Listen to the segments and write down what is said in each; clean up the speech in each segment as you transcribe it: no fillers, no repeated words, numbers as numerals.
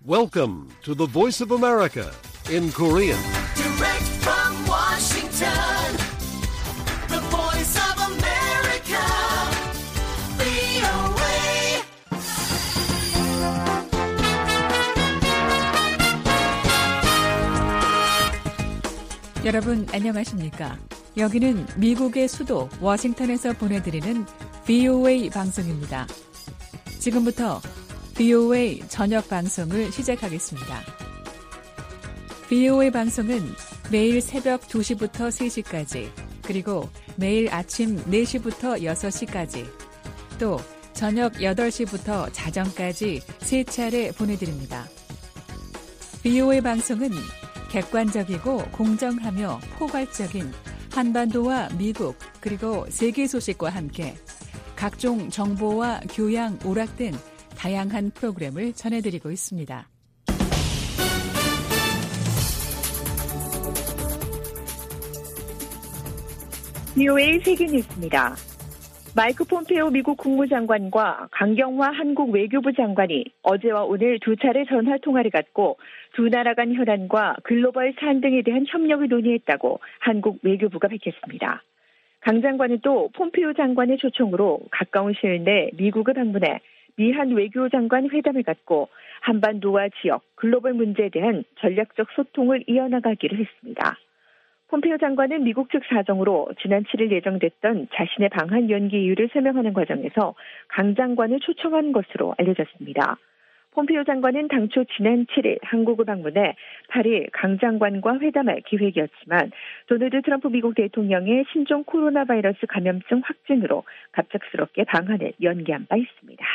Welcome to the Voice of America in Korean. Direct from Washington, the Voice of America, VOA. 여러분 안녕하십니까? 여기는 미국의 수도 워싱턴에서 보내드리는 VOA 방송입니다. 지금부터 VOA 저녁 방송을 시작하겠습니다. VOA 방송은 매일 새벽 2시부터 3시까지, 그리고 매일 아침 4시부터 6시까지, 또 저녁 8시부터 자정까지 3차례 보내드립니다. VOA 방송은 객관적이고 공정하며 포괄적인 한반도와 미국 그리고 세계 소식과 함께 각종 정보와 교양, 오락 등 다양한 프로그램을 전해드리고 있습니다. VOA 세계뉴스입니다. 마이크 폼페오 미국 국무장관과 강경화 한국 외교부 장관이 어제와 오늘 두 차례 전화통화를 갖고 두 나라 간 현안과 글로벌 사안 등에 대한 협력을 논의했다고 한국 외교부가 밝혔습니다. 강 장관은 또 폼페오 장관의 초청으로 가까운 시일 내 미국을 방문해 미한 외교장관 회담을 갖고 한반도와 지역, 글로벌 문제에 대한 전략적 소통을 이어나가기로 했습니다. 폼페오 장관은 미국 측 사정으로 지난 7일 예정됐던 자신의 방한 연기 이유를 설명하는 과정에서 강 장관을 초청한 것으로 알려졌습니다. 폼페오 장관은 당초 지난 7일 한국을 방문해 8일 강 장관과 회담할 계획이었지만 도널드 트럼프 미국 대통령의 신종 코로나 바이러스 감염증 확진으로 갑작스럽게 방한을 연기한 바 있습니다.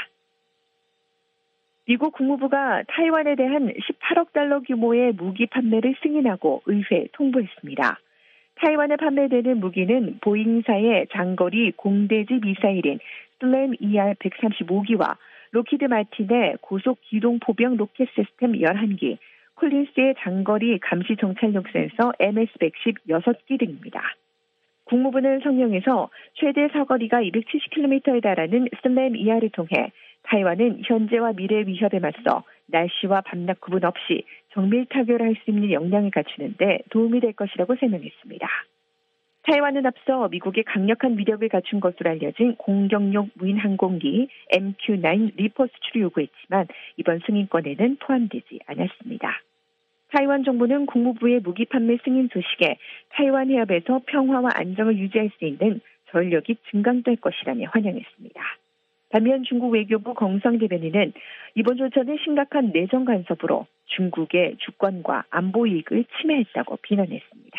미국 국무부가 타이완에 대한 18억 달러 규모의 무기 판매를 승인하고 의회에 통보했습니다. 타이완에 판매되는 무기는 보잉사의 장거리 공대지 미사일인 슬램 ER-135기와 로키드 마틴의 고속 기동 포병 로켓 시스템 11기, 콜린스의 장거리 감시 정찰용 센서 MS-110 6기 등입니다. 국무부는 성명에서 최대 사거리가 270km에 달하는 슬램 ER을 통해 타이완은 현재와 미래 위협에 맞서 날씨와 밤낮 구분 없이 정밀 타결할 수 있는 역량을 갖추는 데 도움이 될 것이라고 설명했습니다. 타이완은 앞서 미국의 강력한 위력을 갖춘 것으로 알려진 공격용 무인 항공기 MQ-9 리퍼 수출을 요구했지만 이번 승인권에는 포함되지 않았습니다. 타이완 정부는 국무부의 무기 판매 승인 소식에 타이완 해협에서 평화와 안정을 유지할 수 있는 전력이 증강될 것이라며 환영했습니다. 반면 중국 외교부 경성 대변인은 이번 조처는 심각한 내정 간섭으로 중국의 주권과 안보 이익을 침해했다고 비난했습니다.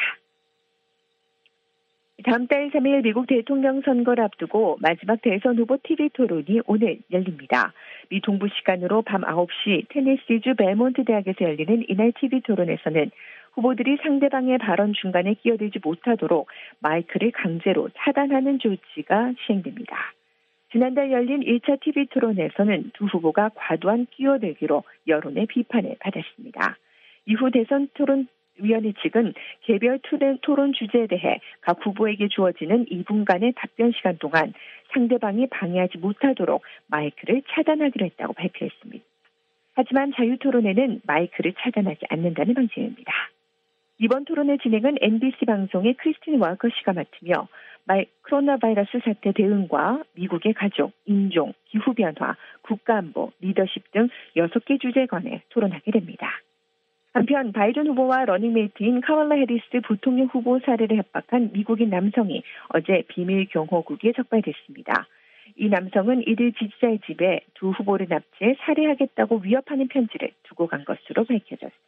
다음 달 3일 미국 대통령 선거를 앞두고 마지막 대선 후보 TV 토론이 오늘 열립니다. 미 동부 시간으로 밤 9시 테네시주 벨몬트 대학에서 열리는 이날 TV 토론에서는 후보들이 상대방의 발언 중간에 끼어들지 못하도록 마이크를 강제로 차단하는 조치가 시행됩니다. 지난달 열린 1차 TV 토론에서는 두 후보가 과도한 끼어들기로 여론의 비판을 받았습니다. 이후 대선 토론위원회 측은 개별 토론 주제에 대해 각 후보에게 주어지는 2분간의 답변 시간 동안 상대방이 방해하지 못하도록 마이크를 차단하기로 했다고 발표했습니다. 하지만 자유토론에는 마이크를 차단하지 않는다는 방침입니다. 이번 토론의 진행은 NBC 방송의 크리스틴 와커 씨가 맡으며 코로나 바이러스 사태 대응과 미국의 가족, 인종, 기후변화, 국가안보, 리더십 등 6개 주제에 관해 토론하게 됩니다. 한편 바이든 후보와 러닝메이트인 카말라 해리스 부통령 후보 사례를 협박한 미국인 남성이 어제 비밀 경호국에 적발됐습니다. 이 남성은 이들 지지자의 집에 두 후보를 납치해 살해하겠다고 위협하는 편지를 두고 간 것으로 밝혀졌습니다.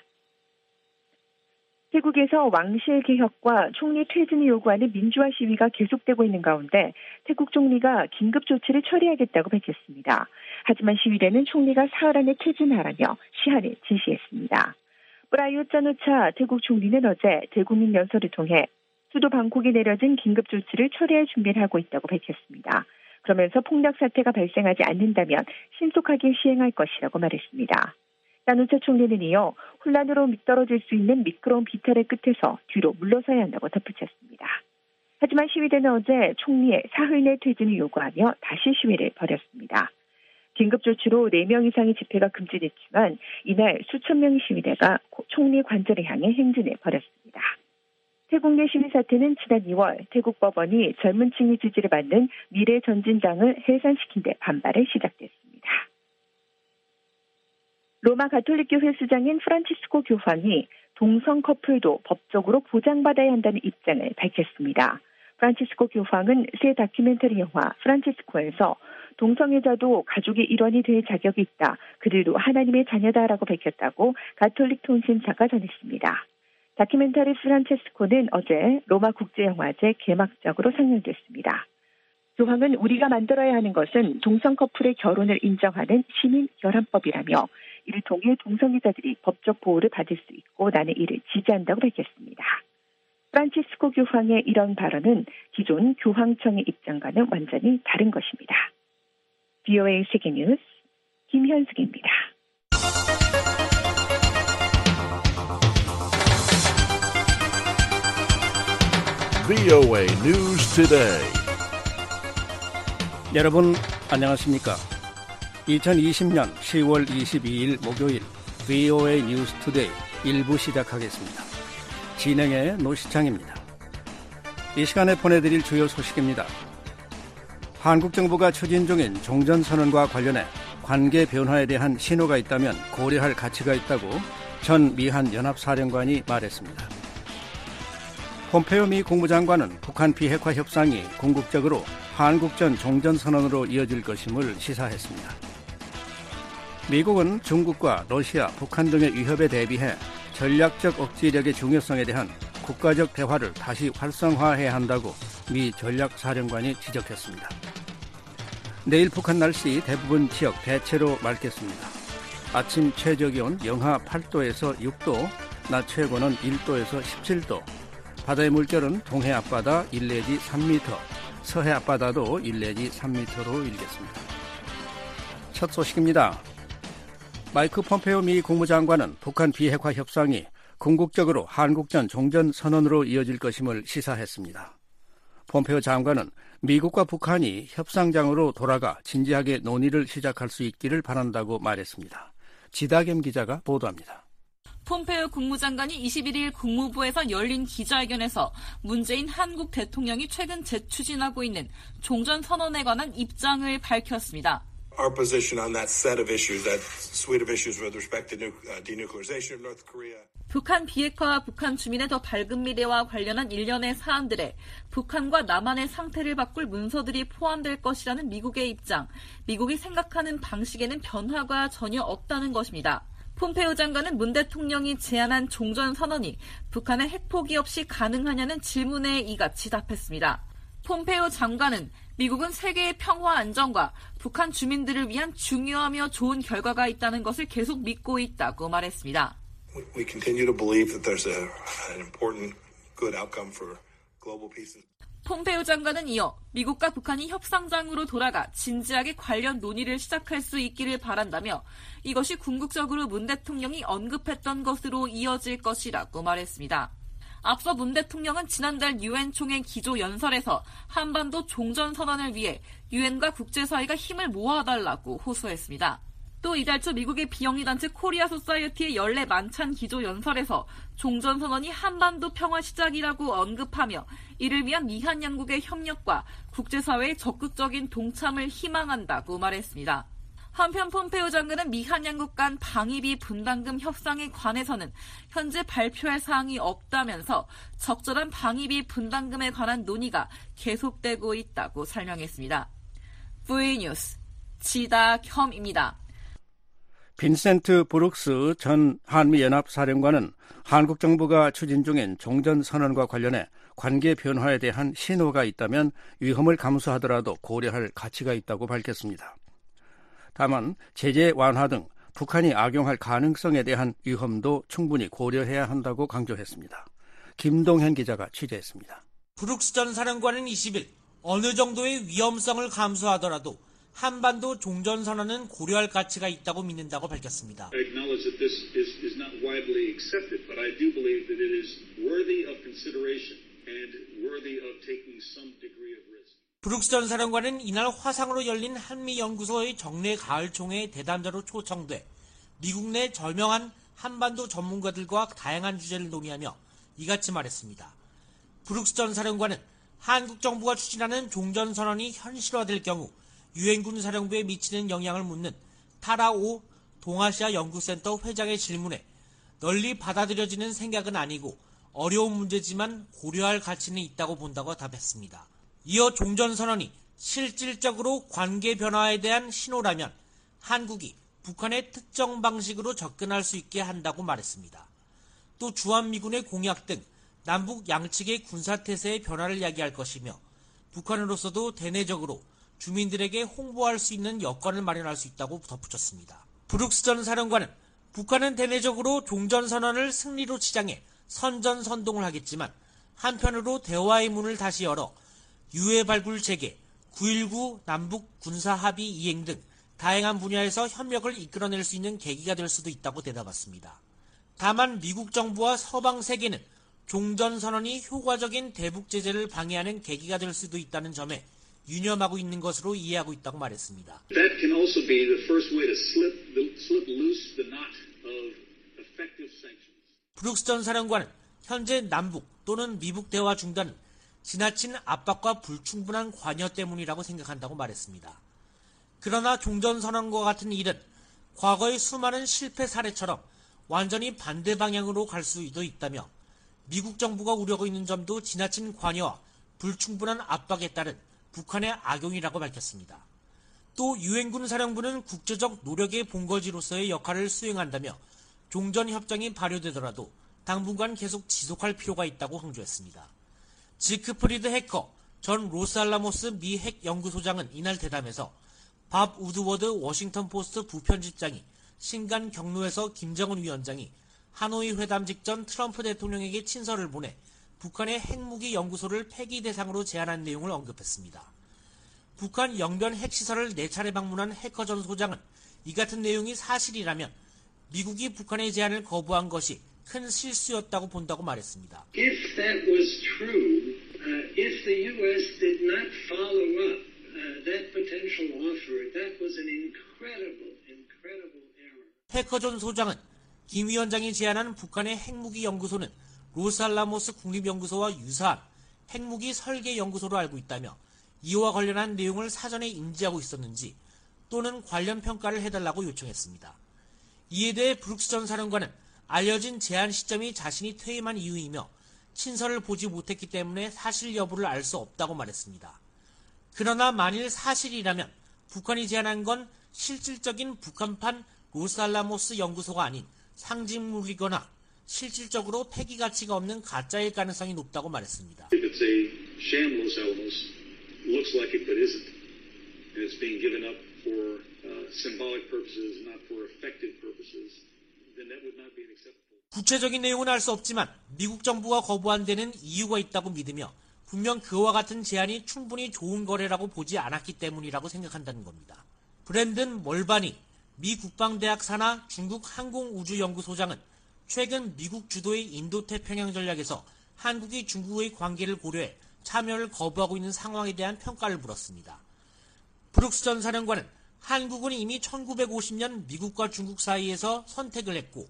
태국에서 왕실 개혁과 총리 퇴진을 요구하는 민주화 시위가 계속되고 있는 가운데 태국 총리가 긴급 조치를 처리하겠다고 밝혔습니다. 하지만 시위대는 총리가 사흘 안에 퇴진하라며 시한을 지시했습니다. 프라유트 짠오차 태국 총리는 어제 대국민 연설을 통해 수도 방콕에 내려진 긴급 조치를 처리할 준비를 하고 있다고 밝혔습니다. 그러면서 폭력 사태가 발생하지 않는다면 신속하게 시행할 것이라고 말했습니다. 짠오차 총리는 이어 혼란으로 미끄러질 수 있는 미끄러운 비탈의 끝에서 뒤로 물러서야 한다고 덧붙였습니다. 하지만 시위대는 어제 총리의 사흘 내 퇴진을 요구하며 다시 시위를 벌였습니다. 긴급 조치로 4명 이상의 집회가 금지됐지만 이날 수천 명의 시위대가 총리 관절을 향해 행진해 버렸습니다. 태국 내 시위 사태는 지난 2월 태국 법원이 젊은 층의 지지를 받는 미래전진당을 해산시킨 데 반발에 시작됐습니다. 로마 가톨릭교회 수장인 프란치스코 교황이 동성 커플도 법적으로 보장받아야 한다는 입장을 밝혔습니다. 프란치스코 교황은 새 다큐멘터리 영화 프란치스코에서 동성애자도 가족의 일원이 될 자격이 있다. 그들도 하나님의 자녀다라고 밝혔다고 가톨릭 통신사가 전했습니다. 다큐멘터리 프란체스코는 어제 로마 국제영화제 개막작으로 상영됐습니다. 교황은 우리가 만들어야 하는 것은 동성 커플의 결혼을 인정하는 시민 결합법이라며 이를 통해 동성애자들이 법적 보호를 받을 수 있고 나는 이를 지지한다고 밝혔습니다. 프란치스코 교황의 이런 발언은 기존 교황청의 입장과는 완전히 다른 것입니다. VOA 세계뉴스 김현숙입니다. VOA News Today. 여러분 안녕하십니까? 2020년 10월 22일 목요일 VOA News Today 1부 시작하겠습니다. 진행의 노시창입니다. 이 시간에 보내드릴 주요 소식입니다. 한국 정부가 추진 중인 종전선언과 관련해 관계 변화에 대한 신호가 있다면 고려할 가치가 있다고 전 미한 연합사령관이 말했습니다. 폼페이오 미 국무장관은 북한 비핵화 협상이 궁극적으로 한국전 종전선언으로 이어질 것임을 시사했습니다. 미국은 중국과 러시아, 북한 등의 위협에 대비해 전략적 억지력의 중요성에 대한 국가적 대화를 다시 활성화해야 한다고 미 전략사령관이 지적했습니다. 내일 북한 날씨 대부분 지역 대체로 맑겠습니다. 아침 최저기온 영하 8도에서 6도, 낮 최고는 1도에서 17도, 바다의 물결은 동해 앞바다 1 내지 3m, 서해 앞바다도 1 내지 3m로 일겠습니다. 첫 소식입니다. 마이크 폼페이오 미 국무장관은 북한 비핵화 협상이 궁극적으로 한국전 종전선언으로 이어질 것임을 시사했습니다. 폼페이오 장관은 미국과 북한이 협상장으로 돌아가 진지하게 논의를 시작할 수 있기를 바란다고 말했습니다. 지다겸 기자가 보도합니다. 폼페이오 국무장관이 21일 국무부에서 열린 기자회견에서 문재인 한국 대통령이 최근 재추진하고 있는 종전선언에 관한 입장을 밝혔습니다. Our position on that set of issues, that suite of issues with respect to denuclearization of North Korea. 북한 비핵화와 북한 주민의 더 밝은 미래와 관련한 일련의 사안들에 북한과 남한의 상태를 바꿀 문서들이 포함될 것이라는 미국의 입장, 미국이 생각하는 방식에는 변화가 전혀 없다는 것입니다. 폼페이오 장관은 문 대통령이 제안한 종전선언이 북한의 핵포기 없이 가능하냐는 질문에 이같이 답했습니다. 폼페이오 장관은 미국은 세계의 평화 안정과 북한 주민들을 위한 중요하며 좋은 결과가 있다는 것을 계속 믿고 있다고 말했습니다. We continue to believe that there's an important good outcome for global peace. 폼페이오 장관은 이어 미국과 북한이 협상장으로 돌아가 진지하게 관련 논의를 시작할 수 있기를 바란다며 이것이 궁극적으로 문 대통령이 언급했던 것으로 이어질 것이라고 말했습니다. 앞서 문 대통령은 지난달 유엔 총회 기조연설에서 한반도 종전선언을 위해 유엔과 국제사회가 힘을 모아달라고 호소했습니다. 또 이달 초 미국의 비영리단체 코리아 소사이어티의 연례 만찬 기조연설에서 종전선언이 한반도 평화 시작이라고 언급하며 이를 위한 미한 양국의 협력과 국제사회의 적극적인 동참을 희망한다고 말했습니다. 한편 폼페이오 장관은 미한 양국 간 방위비 분담금 협상에 관해서는 현재 발표할 사항이 없다면서 적절한 방위비 분담금에 관한 논의가 계속되고 있다고 설명했습니다. VOA 뉴스 지다겸입니다. 빈센트 브룩스 전 한미연합사령관은 한국 정부가 추진 중인 종전선언과 관련해 관계 변화에 대한 신호가 있다면 위험을 감수하더라도 고려할 가치가 있다고 밝혔습니다. 다만 제재 완화 등 북한이 악용할 가능성에 대한 위험도 충분히 고려해야 한다고 강조했습니다. 김동현 기자가 취재했습니다. 브룩스 전 사령관은 20일 어느 정도의 위험성을 감수하더라도 한반도 종전선언은 고려할 가치가 있다고 믿는다고 밝혔습니다. I acknowledge that this is not widely accepted, but I do believe that it is worthy of consideration and worthy of taking some degree of risk. 브룩스 전 사령관은 이날 화상으로 열린 한미연구소의 정례 가을총회에 대담자로 초청돼 미국 내 저명한 한반도 전문가들과 다양한 주제를 논의하며 이같이 말했습니다. 브룩스 전 사령관은 한국 정부가 추진하는 종전선언이 현실화될 경우 유엔군 사령부에 미치는 영향을 묻는 타라오 동아시아 연구센터 회장의 질문에 널리 받아들여지는 생각은 아니고 어려운 문제지만 고려할 가치는 있다고 본다고 답했습니다. 이어 종전선언이 실질적으로 관계 변화에 대한 신호라면 한국이 북한의 특정 방식으로 접근할 수 있게 한다고 말했습니다. 또 주한미군의 공약 등 남북 양측의 군사태세의 변화를 야기할 것이며 북한으로서도 대내적으로 주민들에게 홍보할 수 있는 여건을 마련할 수 있다고 덧붙였습니다. 브룩스 전 사령관은 북한은 대내적으로 종전선언을 승리로 치장해 선전선동을 하겠지만 한편으로 대화의 문을 다시 열어 유해 발굴 재개, 9.19 남북 군사합의 이행 등 다양한 분야에서 협력을 이끌어낼 수 있는 계기가 될 수도 있다고 대답했습니다. 다만 미국 정부와 서방 세계는 종전선언이 효과적인 대북 제재를 방해하는 계기가 될 수도 있다는 점에 유념하고 있는 것으로 이해하고 있다고 말했습니다. That can also be the first way to slip loose the knot of effective sanctions. 브룩스 전 사령관은 현재 남북 또는 미북 대화 중단은 지나친 압박과 불충분한 관여 때문이라고 생각한다고 말했습니다. 그러나 종전선언과 같은 일은 과거의 수많은 실패 사례처럼 완전히 반대 방향으로 갈 수도 있다며 미국 정부가 우려하고 있는 점도 지나친 관여와 불충분한 압박에 따른 북한의 악용이라고 밝혔습니다. 또 유엔군 사령부는 국제적 노력의 본거지로서의 역할을 수행한다며 종전협정이 발효되더라도 당분간 계속 지속할 필요가 있다고 강조했습니다. 지크프리드 해커 전 로스알라모스 미 핵연구소장은 이날 대담에서 밥 우드워드 워싱턴 포스트 부편집장이 신간 경로에서 김정은 위원장이 하노이 회담 직전 트럼프 대통령에게 친서를 보내 북한의 핵무기 연구소를 폐기 대상으로 제안한 내용을 언급했습니다. 북한 영변 핵시설을 4차례 방문한 해커 전 소장은 이 같은 내용이 사실이라면 미국이 북한의 제안을 거부한 것이 큰 실수였다고 본다고 말했습니다. If that was true, if the U.S. did not follow up that potential offer, that was an incredible error. 해커 전 소장은 김 위원장이 제안한 북한의 핵무기 연구소는 로스알라모스 국립연구소와 유사한 핵무기 설계 연구소로 알고 있다며 이와 관련한 내용을 사전에 인지하고 있었는지 또는 관련 평가를 해달라고 요청했습니다. 이에 대해 브룩스 전 사령관은 알려진 제안 시점이 자신이 퇴임한 이유이며 친서를 보지 못했기 때문에 사실 여부를 알 수 없다고 말했습니다. 그러나 만일 사실이라면 북한이 제안한 건 실질적인 북한판 로스알라모스 연구소가 아닌 상징물이거나 실질적으로 폐기 가치가 없는 가짜일 가능성이 높다고 말했습니다. If it's a sham Los Alamos, looks like it but isn't, and it's being given up for symbolic purposes, not for effective purposes, then that would not be an acceptable. 구체적인 내용은 알 수 없지만 미국 정부가 거부한 데는 이유가 있다고 믿으며 분명 그와 같은 제안이 충분히 좋은 거래라고 보지 않았기 때문이라고 생각한다는 겁니다. 브랜든 멀바니 미 국방대학 산하 중국 항공우주연구소장은 최근 미국 주도의 인도태평양 전략에서 한국이 중국의 관계를 고려해 참여를 거부하고 있는 상황에 대한 평가를 물었습니다. 브룩스 전 사령관은 한국은 이미 1950년 미국과 중국 사이에서 선택을 했고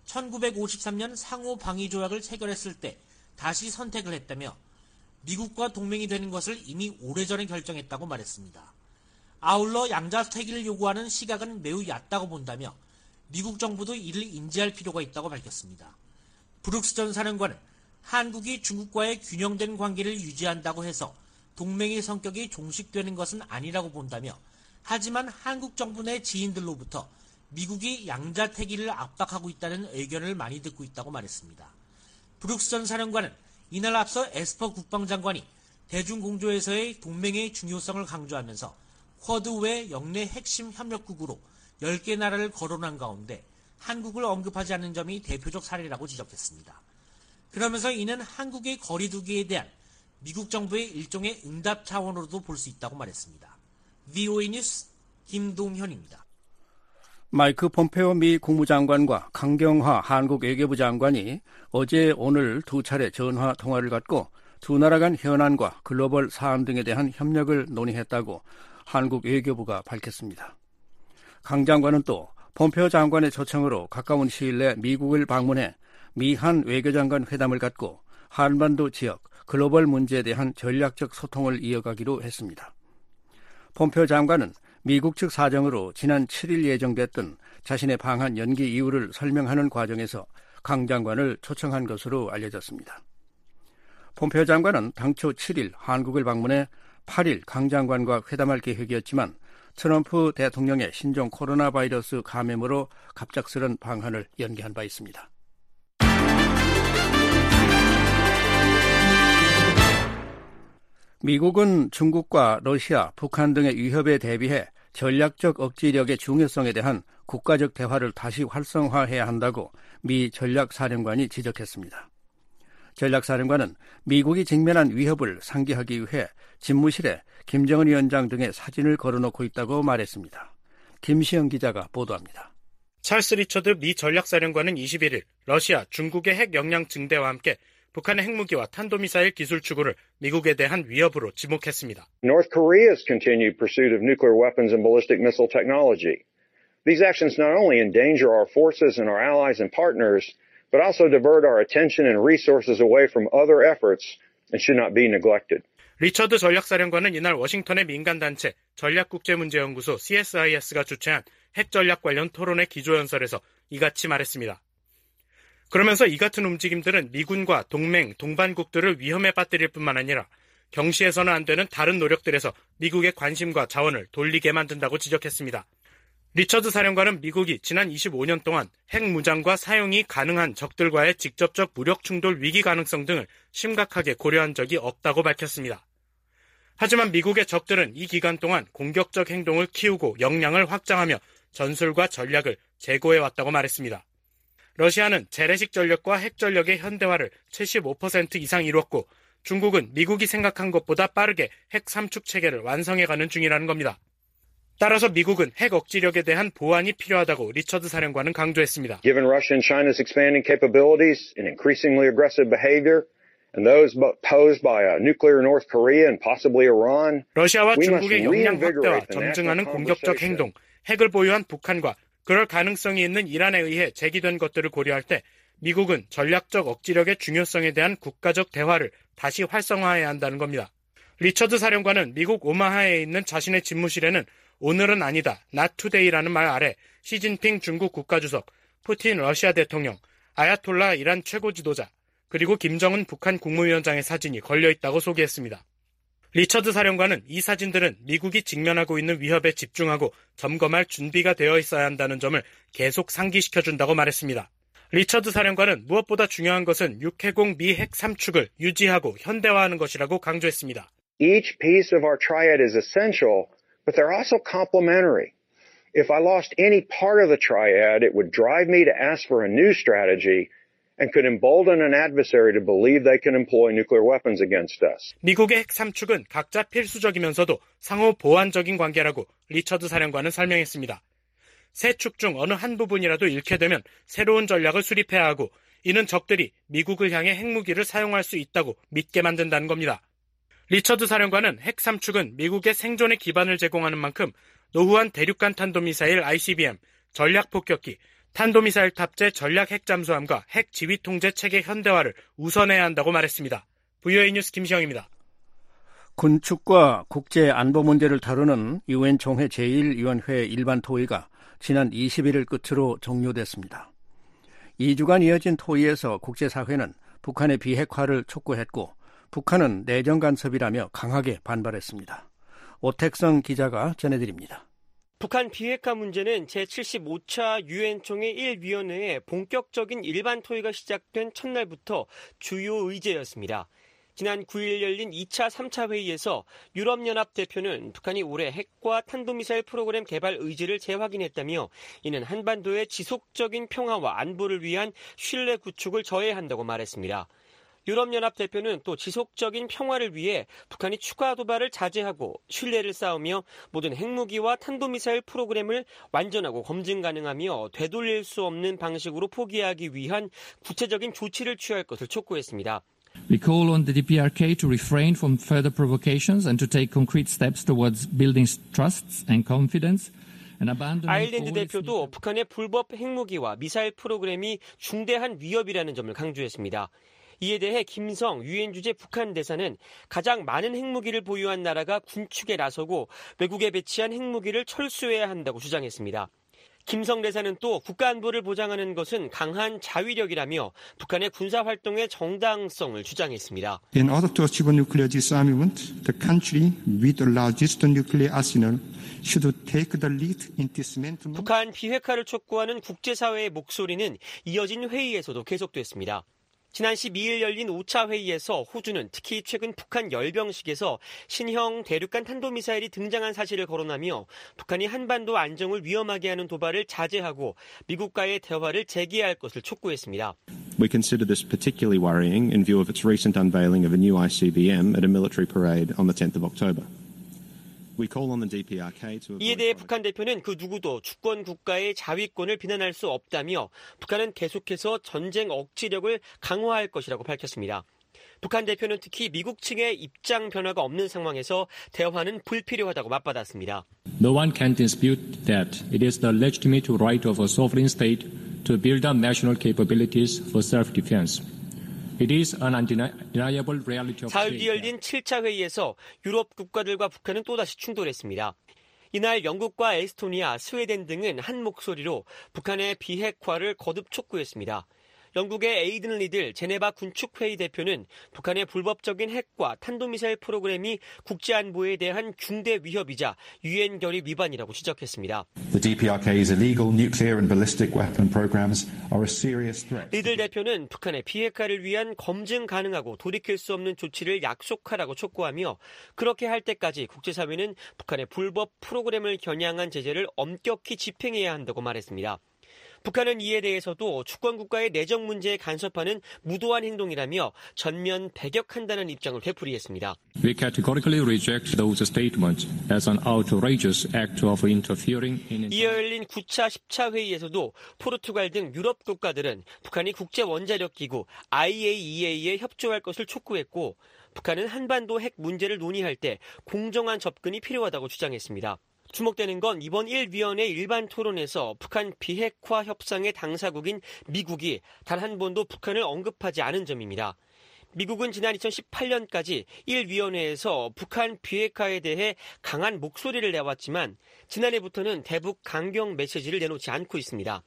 1953년 상호방위조약을 체결했을 때 다시 선택을 했다며 미국과 동맹이 되는 것을 이미 오래전에 결정했다고 말했습니다. 아울러 양자택일을 요구하는 시각은 매우 얕다고 본다며 미국 정부도 이를 인지할 필요가 있다고 밝혔습니다. 브룩스 전 사령관은 한국이 중국과의 균형된 관계를 유지한다고 해서 동맹의 성격이 종식되는 것은 아니라고 본다며 하지만 한국 정부 내 지인들로부터 미국이 양자택일을 압박하고 있다는 의견을 많이 듣고 있다고 말했습니다. 브룩스 전 사령관은 이날 앞서 에스퍼 국방장관이 대중공조에서의 동맹의 중요성을 강조하면서 쿼드 외 영내 핵심 협력국으로 10개 나라를 거론한 가운데 한국을 언급하지 않는 점이 대표적 사례라고 지적했습니다. 그러면서 이는 한국의 거리두기에 대한 미국 정부의 일종의 응답 차원으로도 볼 수 있다고 말했습니다. VOA 뉴스 김동현입니다. 마이크 폼페오 미 국무장관과 강경화 한국 외교부 장관이 어제 오늘 두 차례 전화 통화를 갖고 두 나라 간 현안과 글로벌 사안 등에 대한 협력을 논의했다고 한국 외교부가 밝혔습니다. 강 장관은 또 폼페오 장관의 초청으로 가까운 시일 내 미국을 방문해 미한 외교장관 회담을 갖고 한반도 지역 글로벌 문제에 대한 전략적 소통을 이어가기로 했습니다. 폼페오 장관은 미국 측 사정으로 지난 7일 예정됐던 자신의 방한 연기 이유를 설명하는 과정에서 강 장관을 초청한 것으로 알려졌습니다. 폼페오 장관은 당초 7일 한국을 방문해 8일 강 장관과 회담할 계획이었지만 트럼프 대통령의 신종 코로나 바이러스 감염으로 갑작스런 방한을 연기한 바 있습니다. 미국은 중국과 러시아, 북한 등의 위협에 대비해 전략적 억지력의 중요성에 대한 국가적 대화를 다시 활성화해야 한다고 미 전략사령관이 지적했습니다. 전략사령관은 미국이 직면한 위협을 상기하기 위해 집무실에 김정은 위원장 등의 사진을 걸어놓고 있다고 말했습니다. 김시영 기자가 보도합니다. 찰스 리처드 미 전략사령관은 21일 러시아, 중국의 핵 역량 증대와 함께 북한의 핵무기와 탄도미사일 기술 추구를 미국에 대한 위협으로 지목했습니다. North Korea's continued pursuit of nuclear weapons and ballistic missile technology. These actions not only endanger our forces and our allies and partners, but also divert our attention and resources away from other efforts and should not be neglected. 리처드 전략사령관은 이날 워싱턴의 민간단체 전략국제문제연구소 CSIS가 주최한 핵전략 관련 토론회 기조연설에서 이같이 말했습니다. 그러면서 이 같은 움직임들은 미군과 동맹, 동반국들을 위험에 빠뜨릴 뿐만 아니라 경시해서는 안 되는 다른 노력들에서 미국의 관심과 자원을 돌리게 만든다고 지적했습니다. 리처드 사령관은 미국이 지난 25년 동안 핵무장과 사용이 가능한 적들과의 직접적 무력 충돌 위기 가능성 등을 심각하게 고려한 적이 없다고 밝혔습니다. 하지만 미국의 적들은 이 기간 동안 공격적 행동을 키우고 역량을 확장하며 전술과 전략을 제고해왔다고 말했습니다. 러시아는 재래식 전력과 핵 전력의 현대화를 75% 이상 이뤘고 중국은 미국이 생각한 것보다 빠르게 핵 3축 체계를 완성해가는 중이라는 겁니다. 따라서 미국은 핵 억지력에 대한 보완이 필요하다고 리처드 사령관은 강조했습니다. Given Russia and China's expanding capabilities and increasingly aggressive behavior, and those posed by nuclear North Korea and possibly Iran, 러시아와 중국의 역량 확대와 점증하는 공격적 행동, 핵을 보유한 북한과 그럴 가능성이 있는 이란에 의해 제기된 것들을 고려할 때 미국은 전략적 억지력의 중요성에 대한 국가적 대화를 다시 활성화해야 한다는 겁니다. 리처드 사령관은 미국 오마하에 있는 자신의 집무실에는 오늘은 아니다, not today라는 말 아래 시진핑 중국 국가주석, 푸틴 러시아 대통령, 아야톨라 이란 최고 지도자, 그리고 김정은 북한 국무위원장의 사진이 걸려있다고 소개했습니다. 리처드 사령관은 이 사진들은 미국이 직면하고 있는 위협에 집중하고 점검할 준비가 되어 있어야 한다는 점을 계속 상기시켜준다고 말했습니다. 리처드 사령관은 무엇보다 중요한 것은 육해공 미 핵 3축을 유지하고 현대화하는 것이라고 강조했습니다. Each piece of our triad is essential, but they're also complementary. If I lost any part of the triad, it would drive me to ask for a new strategy and could embolden an adversary to believe they can employ nuclear weapons against us. 미국의 핵 3축은 각자 필수적이면서도 상호 보완적인 관계라고 리처드 사령관은 설명했습니다. 세 축 중 어느 한 부분이라도 잃게 되면 새로운 전략을 수립해야 하고 이는 적들이 미국을 향해 핵무기를 사용할 수 있다고 믿게 만든다는 겁니다. 리처드 사령관은 핵 3축은 미국의 생존의 기반을 제공하는 만큼 노후한 대륙간 탄도미사일 ICBM, 전략폭격기, 탄도미사일 탑재 전략 핵잠수함과 핵 지휘통제 체계 현대화를 우선해야 한다고 말했습니다. VOA 뉴스 김시영입니다. 군축과 국제 안보 문제를 다루는 유엔 총회 제1위원회 일반 토의가 지난 21일 끝으로 종료됐습니다. 2주간 이어진 토의에서 국제사회는 북한의 비핵화를 촉구했고 북한은 내정 간섭이라며 강하게 반발했습니다. 오택성 기자가 전해드립니다. 북한 비핵화 문제는 제75차 유엔 총회 1위원회의 본격적인 일반 토의가 시작된 첫날부터 주요 의제였습니다. 지난 9일 열린 2차, 3차 회의에서 유럽연합 대표는 북한이 올해 핵과 탄도미사일 프로그램 개발 의지를 재확인했다며 이는 한반도의 지속적인 평화와 안보를 위한 신뢰 구축을 저해한다고 말했습니다. 유럽연합 대표는 또 지속적인 평화를 위해 북한이 추가 도발을 자제하고 신뢰를 쌓으며 모든 핵무기와 탄도미사일 프로그램을 완전하고 검증 가능하며 되돌릴 수 없는 방식으로 포기하기 위한 구체적인 조치를 취할 것을 촉구했습니다. We call on the DPRK to refrain from further provocations and to take concrete steps towards building trusts and confidence. 아일랜드 대표도 북한의 불법 핵무기와 미사일 프로그램이 중대한 위협이라는 점을 강조했습니다. 이에 대해 김성 유엔 주재 북한 대사는 가장 많은 핵무기를 보유한 나라가 군축에 나서고 외국에 배치한 핵무기를 철수해야 한다고 주장했습니다. 김성 대사는 또 국가안보를 보장하는 것은 강한 자위력이라며 북한의 군사활동의 정당성을 주장했습니다. In order to achieve a nuclear disarmament, the country with the largest nuclear arsenal should take the lead in dismantlement. 북한 비핵화를 촉구하는 국제사회의 목소리는 이어진 회의에서도 계속됐습니다. 지난 12일 열린 5차 회의에서 호주는 특히 최근 북한 열병식에서 신형 대륙간 탄도미사일이 등장한 사실을 거론하며 북한이 한반도 안정을 위험하게 하는 도발을 자제하고 미국과의 대화를 재개할 것을 촉구했습니다. We consider this particularly worrying in view of its recent unveiling of a new ICBM at a military parade on the 10th of October. 이에 대해 북한 대표는 그 누구도 주권 국가의 자위권을 비난할 수 없다며 북한은 계속해서 전쟁 억지력을 강화할 것이라고 밝혔습니다. 북한 대표는 특히 미국 측의 입장 변화가 없는 상황에서 대화는 불필요하다고 맞받았습니다. No one can dispute that it is the legitimate right of a sovereign state to build up national capabilities for self-defense. It is an undeniable reality of 사흘 뒤 열린 7차 회의에서 유럽 국가들과 북한은 또다시 충돌했습니다. 이날 영국과 에스토니아, 스웨덴 등은 한 목소리로 북한의 비핵화를 거듭 촉구했습니다. 영국의 에이든 리들 제네바 군축회의 대표는 북한의 불법적인 핵과 탄도미사일 프로그램이 국제안보에 대한 중대 위협이자 유엔 결의 위반이라고 지적했습니다. The DPRK's illegal nuclear and ballistic weapon programs are a serious threat. 리들 대표는 북한의 비핵화를 위한 검증 가능하고 돌이킬 수 없는 조치를 약속하라고 촉구하며 그렇게 할 때까지 국제사회는 북한의 불법 프로그램을 겨냥한 제재를 엄격히 집행해야 한다고 말했습니다. 북한은 이에 대해서도 주권국가의 내정 문제에 간섭하는 무도한 행동이라며 전면 배격한다는 입장을 되풀이했습니다. We categorically reject those statements as an outrageous act of interfering in. 이어 열린 9차, 10차 회의에서도 포르투갈 등 유럽 국가들은 북한이 국제원자력기구 IAEA에 협조할 것을 촉구했고 북한은 한반도 핵 문제를 논의할 때 공정한 접근이 필요하다고 주장했습니다. 주목되는 건 이번 1위원회 일반 토론에서 북한 비핵화 협상의 당사국인 미국이 단 한 번도 북한을 언급하지 않은 점입니다. 미국은 지난 2018년까지 1위원회에서 북한 비핵화에 대해 강한 목소리를 내왔지만 지난해부터는 대북 강경 메시지를 내놓지 않고 있습니다.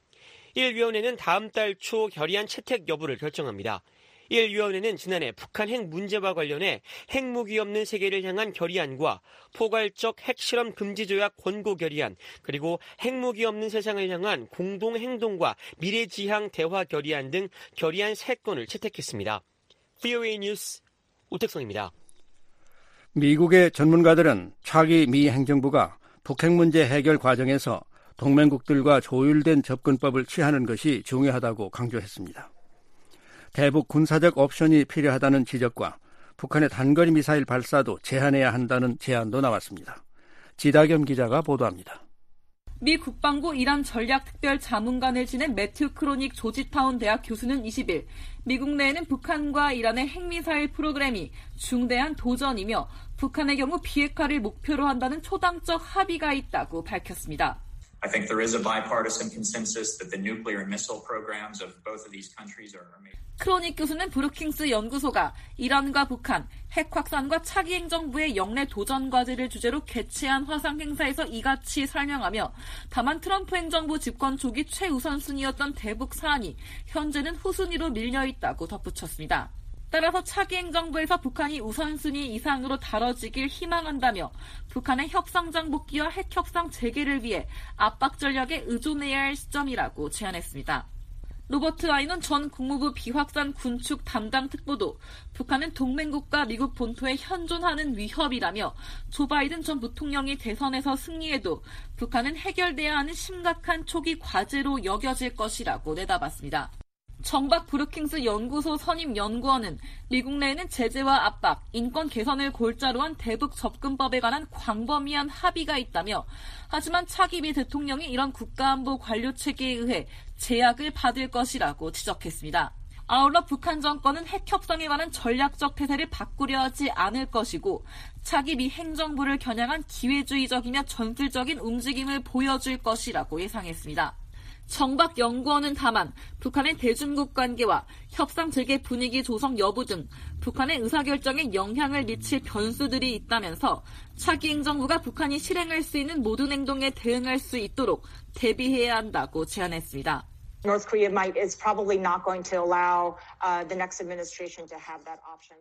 1위원회는 다음 달 초 결의안 채택 여부를 결정합니다. 1위원회는 지난해 북한 핵 문제와 관련해 핵무기 없는 세계를 향한 결의안과 포괄적 핵실험 금지 조약 권고 결의안 그리고 핵무기 없는 세상을 향한 공동행동과 미래지향 대화 결의안 등 결의안 3건을 채택했습니다. VOA 뉴스 오택성입니다. 미국의 전문가들은 차기 미 행정부가 북핵 문제 해결 과정에서 동맹국들과 조율된 접근법을 취하는 것이 중요하다고 강조했습니다. 대북 군사적 옵션이 필요하다는 지적과 북한의 단거리 미사일 발사도 제한해야 한다는 제안도 나왔습니다. 지다겸 기자가 보도합니다. 미 국방부 이란 전략특별자문관을 지낸 매튜 크로닉 조지타운 대학 교수는 20일 미국 내에는 북한과 이란의 핵미사일 프로그램이 중대한 도전이며 북한의 경우 비핵화를 목표로 한다는 초당적 합의가 있다고 밝혔습니다. I think there is a bipartisan consensus that the nuclear and missile programs of both of these countries are 크로닉 교수는 브루킹스 연구소가 이란과 북한, 핵 확산과 차기 행정부의 영내 도전 과제를 주제로 개최한 화상 행사에서 이같이 설명하며 다만 트럼프 행정부 집권 초기 최우선순위였던 대북 사안이 현재는 후순위로 밀려 있다고 덧붙였습니다. 따라서 차기 행정부에서 북한이 우선순위 이상으로 다뤄지길 희망한다며 북한의 협상장 복귀와 핵 협상 재개를 위해 압박 전략에 의존해야 할 시점이라고 제안했습니다. 로버트 아이논 전 국무부 비확산 군축 담당 특보도 북한은 동맹국가 미국 본토에 현존하는 위협이라며 조 바이든 전 부통령이 대선에서 승리해도 북한은 해결돼야 하는 심각한 초기 과제로 여겨질 것이라고 내다봤습니다. 정박 브루킹스 연구소 선임 연구원은 미국 내에는 제재와 압박, 인권 개선을 골자로 한 대북 접근법에 관한 광범위한 합의가 있다며 하지만 차기 미 대통령이 이런 국가안보 관료 체계에 의해 제약을 받을 것이라고 지적했습니다. 아울러 북한 정권은 핵 협상에 관한 전략적 태세를 바꾸려 하지 않을 것이고 차기 미 행정부를 겨냥한 기회주의적이며 전술적인 움직임을 보여줄 것이라고 예상했습니다. 정박연구원은 다만 북한의 대중국 관계와 협상 재개 분위기 조성 여부 등 북한의 의사결정에 영향을 미칠 변수들이 있다면서 차기 행정부가 북한이 실행할 수 있는 모든 행동에 대응할 수 있도록 대비해야 한다고 제안했습니다. North Korea is probably not going to allow the next administration to have that option.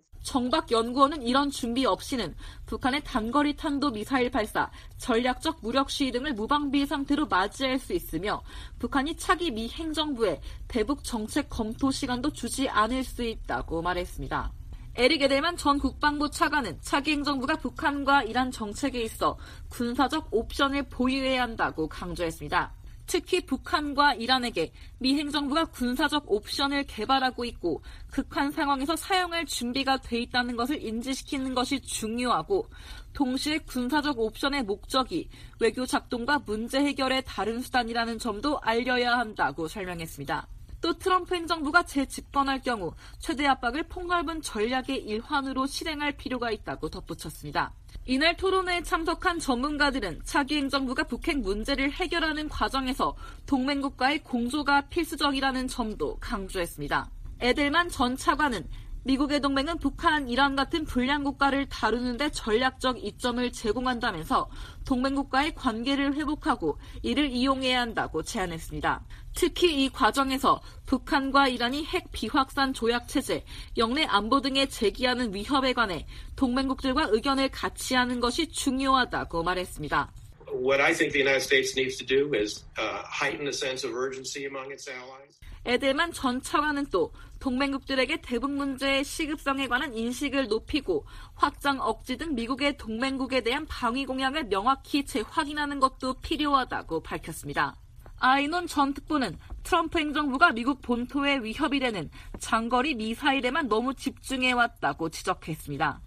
정박연구원은 이런 준비 없이는 북한의 단거리 탄도 미사일 발사, 전략적 무력 시위 등을 무방비 상태로 맞이할 수 있으며 북한이 차기 미 행정부에 대북 정책 검토 시간도 주지 않을 수 있다고 말했습니다. 에릭 에델만 전 국방부 차관은 차기 행정부가 북한과 이란 정책에 있어 군사적 옵션을 보유해야 한다고 강조했습니다. 특히 북한과 이란에게 미 행정부가 군사적 옵션을 개발하고 있고 극한 상황에서 사용할 준비가 돼 있다는 것을 인지시키는 것이 중요하고 동시에 군사적 옵션의 목적이 외교 작동과 문제 해결의 다른 수단이라는 점도 알려야 한다고 설명했습니다. 또 트럼프 행정부가 재집권할 경우 최대 압박을 폭넓은 전략의 일환으로 실행할 필요가 있다고 덧붙였습니다. 이날 토론회에 참석한 전문가들은 차기 행정부가 북핵 문제를 해결하는 과정에서 동맹국가의 공조가 필수적이라는 점도 강조했습니다. 에델만 전 차관은 미국의 동맹은 북한, 이란 같은 불량 국가를 다루는 데 전략적 이점을 제공한다면서 동맹국가의 관계를 회복하고 이를 이용해야 한다고 제안했습니다. 특히 이 과정에서 북한과 이란이 핵 비확산 조약 체제, 영내 안보 등에 제기하는 위협에 관해 동맹국들과 의견을 같이 하는 것이 중요하다고 말했습니다. What I think the United States needs to do is heighten a sense of urgency among its allies. 에델만 전 차관은 또 동맹국들에게 대북 문제의 시급성에 관한 인식을 높이고 확장 억지 등 미국의 동맹국에 대한 방위 공약을 명확히 재확인하는 것도 필요하다고 밝혔습니다. 아이논 전 특보는 트럼프 행정부가 미국 본토에 위협이 되는 장거리 미사일에만 너무 집중해왔다고 지적했습니다.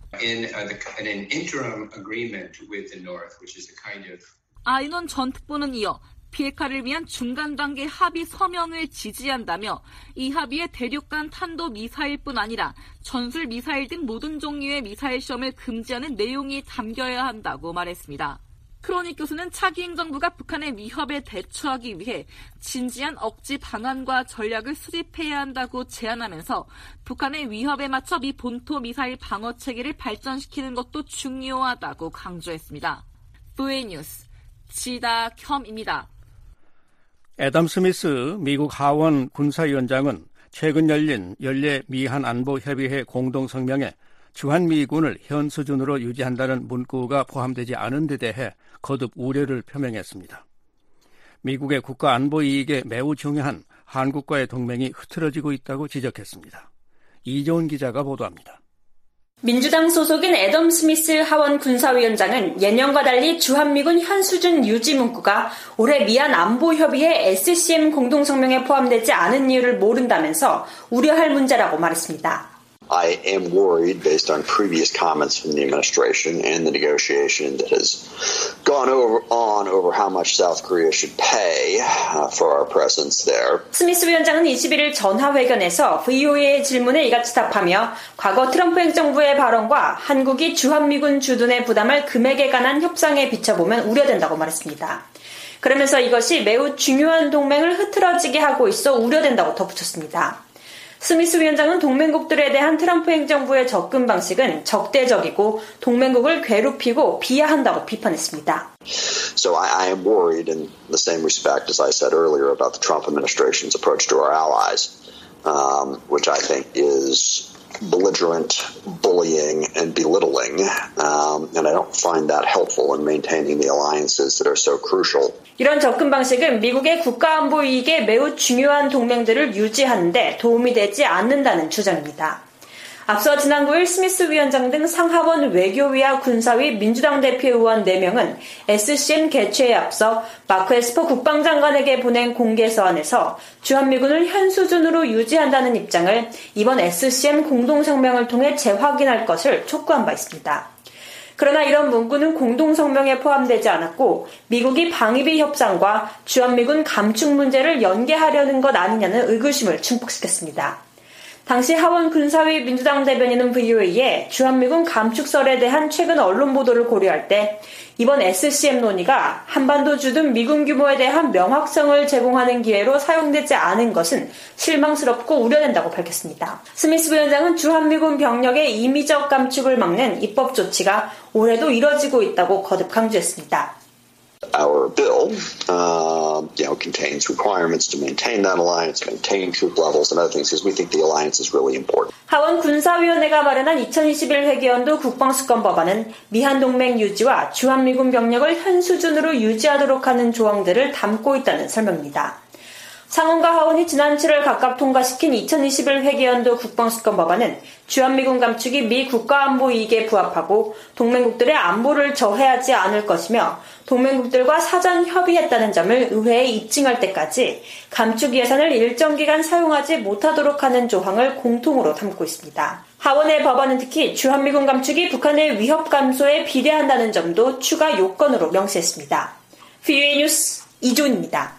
아이논 전 특보는 이어 비핵화를 위한 중간 단계 합의 서명을 지지한다며 이 합의에 대륙간 탄도 미사일뿐 아니라 전술 미사일 등 모든 종류의 미사일 시험을 금지하는 내용이 담겨야 한다고 말했습니다. 크로닉 교수는 차기 행정부가 북한의 위협에 대처하기 위해 진지한 억지 방안과 전략을 수립해야 한다고 제안하면서 북한의 위협에 맞춰 미 본토 미사일 방어 체계를 발전시키는 것도 중요하다고 강조했습니다. VA 뉴스 지다켬입니다. 애덤 스미스 미국 하원 군사위원장은 최근 열린 연례 미한 안보협의회 공동성명에 주한미군을 현 수준으로 유지한다는 문구가 포함되지 않은 데 대해 거듭 우려를 표명했습니다. 미국의 국가 안보 이익에 매우 중요한 한국과의 동맹이 흐트러지고 있다고 지적했습니다. 이재훈 기자가 보도합니다. 민주당 소속인 애덤 스미스 하원 군사위원장은 예년과 달리 주한미군 현 수준 유지 문구가 올해 미한 안보협의회 SCM 공동성명에 포함되지 않은 이유를 모른다면서 우려할 문제라고 말했습니다. I am worried based on previous comments from the administration and the negotiation that has gone on over how much South Korea should pay for our presence there. 스미스 위원장은 21일 전화회견에서 VOA의 질문에 이같이 답하며 과거 트럼프 행정부의 발언과 한국이 주한미군 주둔에 부담할 금액에 관한 협상에 비춰보면 우려된다고 말했습니다. 그러면서 이것이 매우 중요한 동맹을 흐트러지게 하고 있어 우려된다고 덧붙였습니다. 스미스 위원장은 동맹국들에 대한 트럼프 행정부의 접근 방식은 적대적이고 동맹국을 괴롭히고 비하한다고 비판했습니다. So I am worried in the same respect as I said earlier about the Trump administration's approach to our allies, which I think is belligerent, bullying, and belittling, and I don't find that helpful in maintaining the alliances that are so crucial. 이런 접근 방식은 미국의 국가안보 이익에 매우 중요한 동맹들을 유지하는 데 도움이 되지 않는다는 주장입니다. 앞서 지난 9일 스미스 위원장 등 상하원 외교위와 군사위 민주당 대표 의원 4명은 SCM 개최에 앞서 마크 에스퍼 국방장관에게 보낸 공개 서한에서 주한미군을 현 수준으로 유지한다는 입장을 이번 SCM 공동성명을 통해 재확인할 것을 촉구한 바 있습니다. 그러나 이런 문구는 공동성명에 포함되지 않았고 미국이 방위비 협상과 주한미군 감축 문제를 연계하려는 것 아니냐는 의구심을 증폭시켰습니다. 당시 하원 군사위 민주당 대변인은 VOA에 주한미군 감축설에 대한 최근 언론 보도를 고려할 때 이번 SCM 논의가 한반도 주둔 미군 규모에 대한 명확성을 제공하는 기회로 사용되지 않은 것은 실망스럽고 우려된다고 밝혔습니다. 스미스 부위원장은 주한미군 병력의 임의적 감축을 막는 입법 조치가 올해도 이뤄지고 있다고 거듭 강조했습니다. Our bill, contains requirements to maintain that alliance, maintain troop levels and other things because we think the alliance is really important. 하원 군사위원회가 마련한 2021 회계연도 국방수권 법안은 미한 동맹 유지와 주한미군 병력을 현 수준으로 유지하도록 하는 조항들을 담고 있다는 설명입니다. 상원과 하원이 지난 7월 각각 통과시킨 2021 회계연도 국방수권 법안은 주한미군 감축이 미 국가안보 이익에 부합하고 동맹국들의 안보를 저해하지 않을 것이며 동맹국들과 사전 협의했다는 점을 의회에 입증할 때까지 감축 예산을 일정 기간 사용하지 못하도록 하는 조항을 공통으로 담고 있습니다. 하원의 법안은 특히 주한미군 감축이 북한의 위협 감소에 비례한다는 점도 추가 요건으로 명시했습니다. VOA 뉴스 이조은입니다.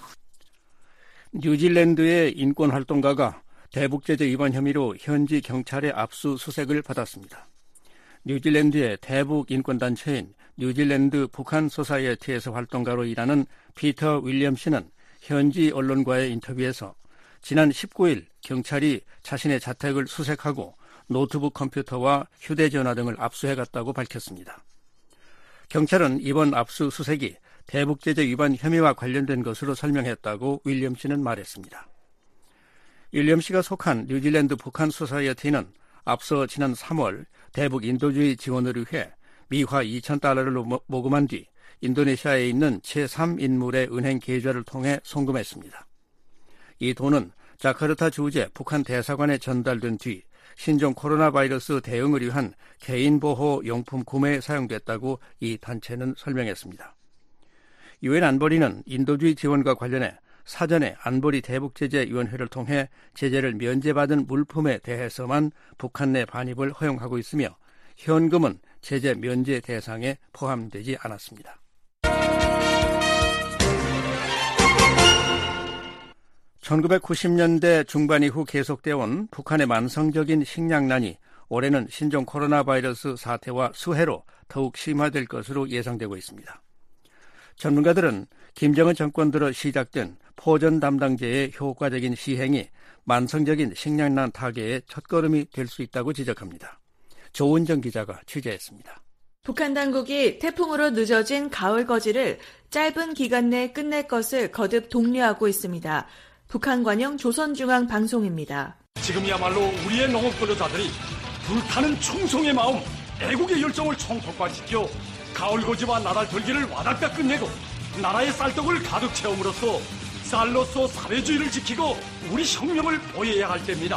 뉴질랜드의 인권활동가가 대북제재 위반 혐의로 현지 경찰의 압수수색을 받았습니다. 뉴질랜드의 대북 인권단체인 뉴질랜드 북한 소사이어티에서 활동가로 일하는 피터 윌리엄 씨는 현지 언론과의 인터뷰에서 지난 19일 경찰이 자신의 자택을 수색하고 노트북 컴퓨터와 휴대전화 등을 압수해갔다고 밝혔습니다. 경찰은 이번 압수수색이 대북제재 위반 혐의와 관련된 것으로 설명했다고 윌리엄 씨는 말했습니다. 윌리엄 씨가 속한 뉴질랜드 북한 소사이어티는 앞서 지난 3월 대북 인도주의 지원을 위해 미화 2,000달러를 모금한 뒤 인도네시아에 있는 제3인물의 은행 계좌를 통해 송금했습니다. 이 돈은 자카르타 주재 북한 대사관에 전달된 뒤 신종 코로나 바이러스 대응을 위한 개인보호 용품 구매에 사용됐다고 이 단체는 설명했습니다. 유엔 안보리는 인도주의 지원과 관련해 사전에 안보리 대북제재위원회를 통해 제재를 면제받은 물품에 대해서만 북한 내 반입을 허용하고 있으며 현금은 제재 면제 대상에 포함되지 않았습니다. (1990년대) 중반 이후 계속되어 온 북한의 만성적인 식량난이 올해는 신종 코로나 바이러스 사태와 수해로 더욱 심화될 것으로 예상되고 있습니다. 전문가들은 김정은 정권 들어 시작된 포전 담당제의 효과적인 시행이 만성적인 식량난 타개의 첫걸음이 될 수 있다고 지적합니다. 조은정 기자가 취재했습니다. 북한 당국이 태풍으로 늦어진 가을 거지를 짧은 기간 내에 끝낼 것을 거듭 독려하고 있습니다. 북한 관영 조선중앙방송입니다. 지금이야말로 우리의 농업 근로자들이 불타는 충성의 마음, 애국의 열정을 총독발시켜 가을 거지와 나달 돌기를 와닿게 끝내고 나라의 쌀떡을 가득 채움으로써 쌀로서 사회주의를 지키고 우리 혁명을 보여야 할 때입니다.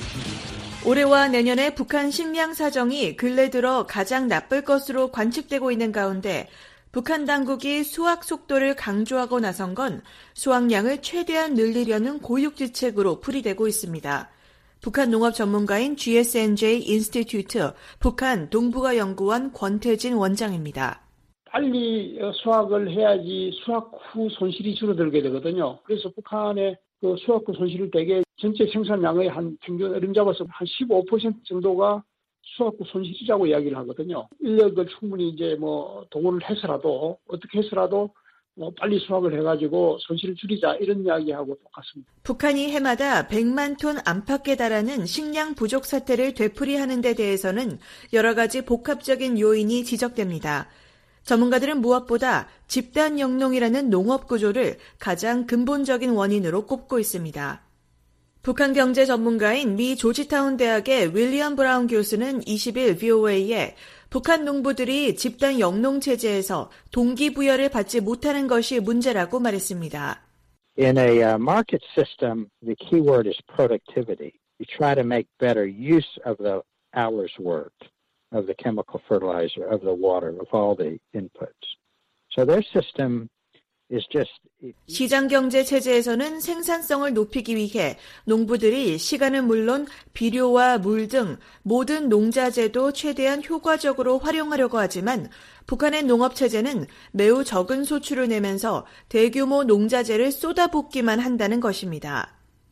올해와 내년에 북한 식량 사정이 근래 들어 가장 나쁠 것으로 관측되고 있는 가운데 북한 당국이 수확 속도를 강조하고 나선 건 수확량을 최대한 늘리려는 고육지책으로 풀이되고 있습니다. 북한 농업 전문가인 GSNJ 인스티튜트 북한 동북아 연구원 권태진 원장입니다. 빨리 수확을 해야지 수확 후 손실이 줄어들게 되거든요. 그래서 북한의 그 수확 후 손실을 대개 전체 생산량의 한 평균 어림 잡아서 한 15% 정도가 수확 후 손실이라고 이야기를 하거든요. 인력을 충분히 이제 동원을 해서라도 어떻게 해서라도 빨리 수확을 해가지고 손실을 줄이자 이런 이야기하고 똑같습니다. 북한이 해마다 100만 톤 안팎에 달하는 식량 부족 사태를 되풀이하는 데 대해서는 여러 가지 복합적인 요인이 지적됩니다. 전문가들은 무엇보다 집단 영농이라는 농업 구조를 가장 근본적인 원인으로 꼽고 있습니다. 북한 경제 전문가인 미 조지타운 대학의 윌리엄 브라운 교수는 20일 VOA에 북한 농부들이 집단 영농 체제에서 동기부여를 받지 못하는 것이 문제라고 말했습니다. In a market system, the key word is productivity. You try to make better use of the hours worked, of the chemical fertilizer, of the water, of all the inputs. So their system is just... 시장경제 체제에서는 생산성을 높이기 위해 농부들이 시간은 물론 비료와 물 등 모든 농자재도 최대한 효과적으로 활용하려고 하지만 북한의 농업체제는 매우 적은 소출을 내면서 대규모 농자재를 쏟아붓기만 한다는 것입니다.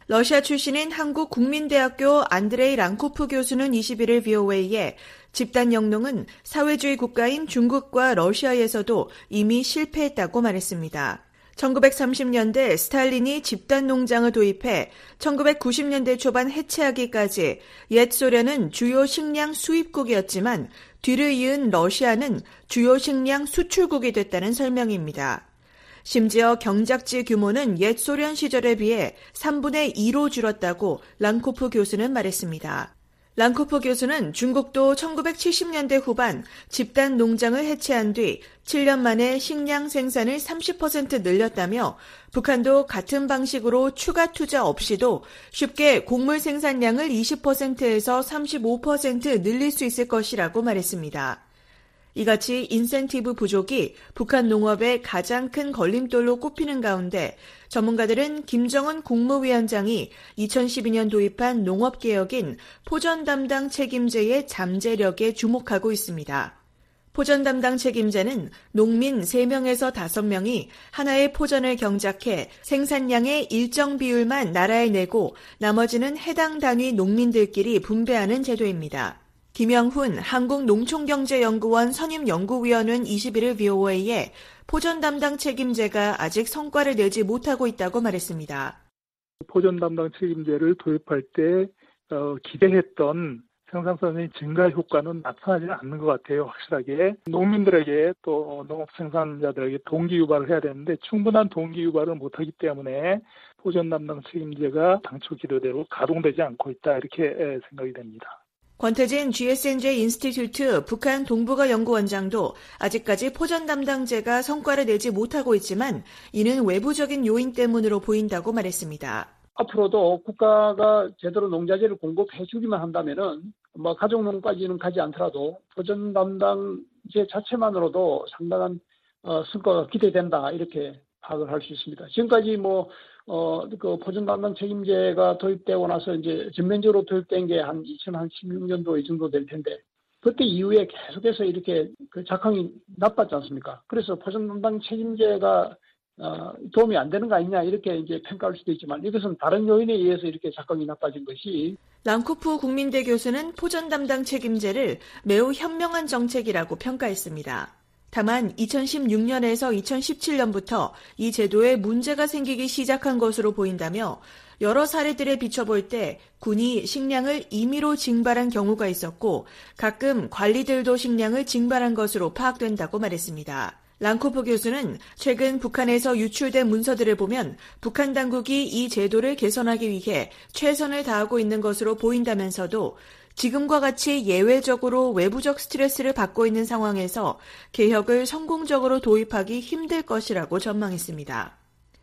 러시아 출신인 한국국민대학교 안드레이 랑코프 교수는 21일 VOA에 집단 영농은 사회주의 국가인 중국과 러시아에서도 이미 실패했다고 말했습니다. 1930년대 스탈린이 집단 농장을 도입해 1990년대 초반 해체하기까지 옛 소련은 주요 식량 수입국이었지만 뒤를 이은 러시아는 주요 식량 수출국이 됐다는 설명입니다. 심지어 경작지 규모는 옛 소련 시절에 비해 3분의 2로 줄었다고 랑코프 교수는 말했습니다. 랑코프 교수는 중국도 1970년대 후반 집단 농장을 해체한 뒤 7년 만에 식량 생산을 30% 늘렸다며 북한도 같은 방식으로 추가 투자 없이도 쉽게 곡물 생산량을 20%에서 35% 늘릴 수 있을 것이라고 말했습니다. 이같이 인센티브 부족이 북한 농업의 가장 큰 걸림돌로 꼽히는 가운데 전문가들은 김정은 국무위원장이 2012년 도입한 농업개혁인 포전 담당 책임제의 잠재력에 주목하고 있습니다. 포전 담당 책임제는 농민 3명에서 5명이 하나의 포전을 경작해 생산량의 일정 비율만 나라에 내고 나머지는 해당 단위 농민들끼리 분배하는 제도입니다. 김영훈 한국농촌경제연구원 선임연구위원은 21일 VOA에 포전 담당 책임제가 아직 성과를 내지 못하고 있다고 말했습니다. 포전 담당 책임제를 도입할 때 기대했던 생산성의 증가 효과는 나타나지 않는 것 같아요. 확실하게 농민들에게 또 농업 생산자들에게 동기 유발을 해야 되는데 충분한 동기 유발을 못하기 때문에 포전 담당 책임제가 당초 기대대로 가동되지 않고 있다 이렇게 생각이 됩니다. 권태진 GSNJ 인스티튜트 북한 동북아 연구원장도 아직까지 포전 담당제가 성과를 내지 못하고 있지만 이는 외부적인 요인 때문으로 보인다고 말했습니다. 앞으로도 국가가 제대로 농자재를 공급해 주기만 한다면은 가족농까지는 가지 않더라도 포전 담당제 자체만으로도 상당한 성과가 기대된다 이렇게 파악을 할 수 있습니다. 지금까지 그 포전 담당 책임제가 도입되고 나서 이제 전면적으로 도입된 게 한 2016년도 이 정도 될 텐데 그때 이후에 계속해서 이렇게 그 작황이 나빴지 않습니까? 그래서 포전 담당 책임제가 도움이 안 되는 거 아니냐 이렇게 이제 평가할 수도 있지만 이것은 다른 요인에 의해서 이렇게 작황이 나빠진 것이. 랑코프 국민대 교수는 포전 담당 책임제를 매우 현명한 정책이라고 평가했습니다. 다만 2016년에서 2017년부터 이 제도에 문제가 생기기 시작한 것으로 보인다며 여러 사례들에 비춰볼 때 군이 식량을 임의로 징발한 경우가 있었고 가끔 관리들도 식량을 징발한 것으로 파악된다고 말했습니다. 랑코프 교수는 최근 북한에서 유출된 문서들을 보면 북한 당국이 이 제도를 개선하기 위해 최선을 다하고 있는 것으로 보인다면서도 지금과 같이 예외적으로 외부적 스트레스를 받고 있는 상황에서 개혁을 성공적으로 도입하기 힘들 것이라고 전망했습니다.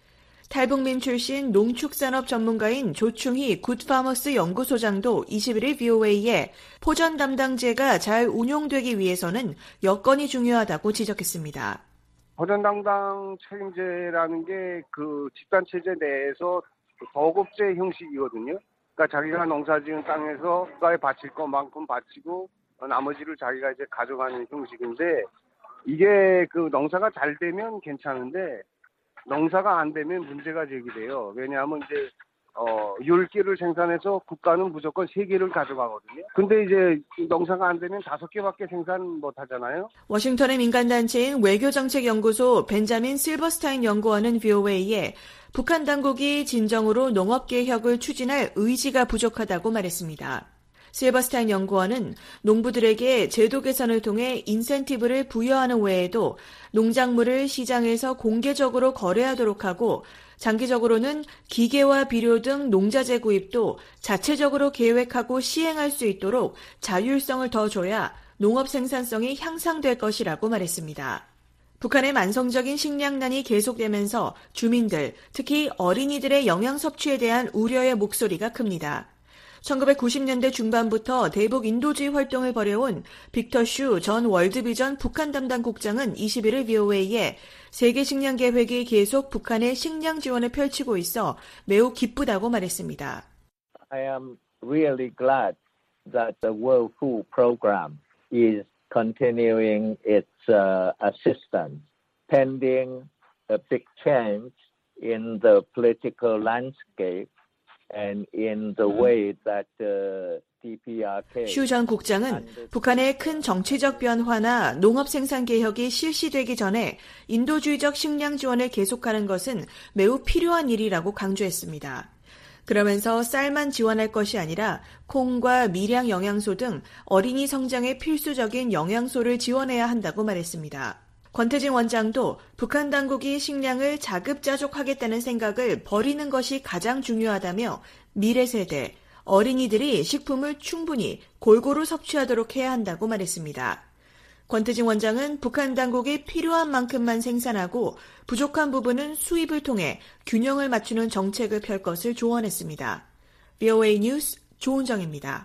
탈북민 출신 농축산업 전문가인 조충희 굿파머스 연구소장도 21일 VOA에 포전 담당제가 잘 운용되기 위해서는 여건이 중요하다고 지적했습니다. 포전 담당 책임제라는 게 그 집단체제 내에서 버겁제 형식이거든요. 그러니까 자기가 농사지은 땅에서 국가에 바칠 것만큼 바치고 나머지를 자기가 이제 가져가는 형식인데 이게 그 농사가 잘 되면 괜찮은데 농사가 안 되면 문제가 제기돼요. 왜냐하면 이제 10개를 생산해서 국가는 무조건 3개를 가져가거든요. 근데 이제 농사가 안 되면 5개밖에 생산 못 하잖아요. 워싱턴의 민간단체인 외교정책연구소 벤자민 실버스타인 연구원은 VOA에 북한 당국이 진정으로 농업개혁을 추진할 의지가 부족하다고 말했습니다. 실버스타인 연구원은 농부들에게 제도 개선을 통해 인센티브를 부여하는 외에도 농작물을 시장에서 공개적으로 거래하도록 하고 장기적으로는 기계와 비료 등 농자재 구입도 자체적으로 계획하고 시행할 수 있도록 자율성을 더 줘야 농업 생산성이 향상될 것이라고 말했습니다. 북한의 만성적인 식량난이 계속되면서 주민들, 특히 어린이들의 영양 섭취에 대한 우려의 목소리가 큽니다. 1990년대 중반부터 대북 인도주의 활동을 벌여온 빅터 슈 전 월드비전 북한 담당 국장은 21일 VOA에 세계 식량 계획이 계속 북한의 식량 지원을 펼치고 있어 매우 기쁘다고 말했습니다. I am really glad that the World Food Program is continuing its assistance pending a big change in the political landscape and in the way that 슈 전 국장은 북한의 큰 정치적 변화나 농업 생산 개혁이 실시되기 전에 인도주의적 식량 지원을 계속하는 것은 매우 필요한 일이라고 강조했습니다. 그러면서 쌀만 지원할 것이 아니라 콩과 미량 영양소 등 어린이 성장에 필수적인 영양소를 지원해야 한다고 말했습니다. 권태진 원장도 북한 당국이 식량을 자급자족하겠다는 생각을 버리는 것이 가장 중요하다며 미래 세대, 어린이들이 식품을 충분히 골고루 섭취하도록 해야 한다고 말했습니다. 권태진 원장은 북한 당국이 필요한 만큼만 생산하고 부족한 부분은 수입을 통해 균형을 맞추는 정책을 펼 것을 조언했습니다. VOA 뉴스 조은정입니다.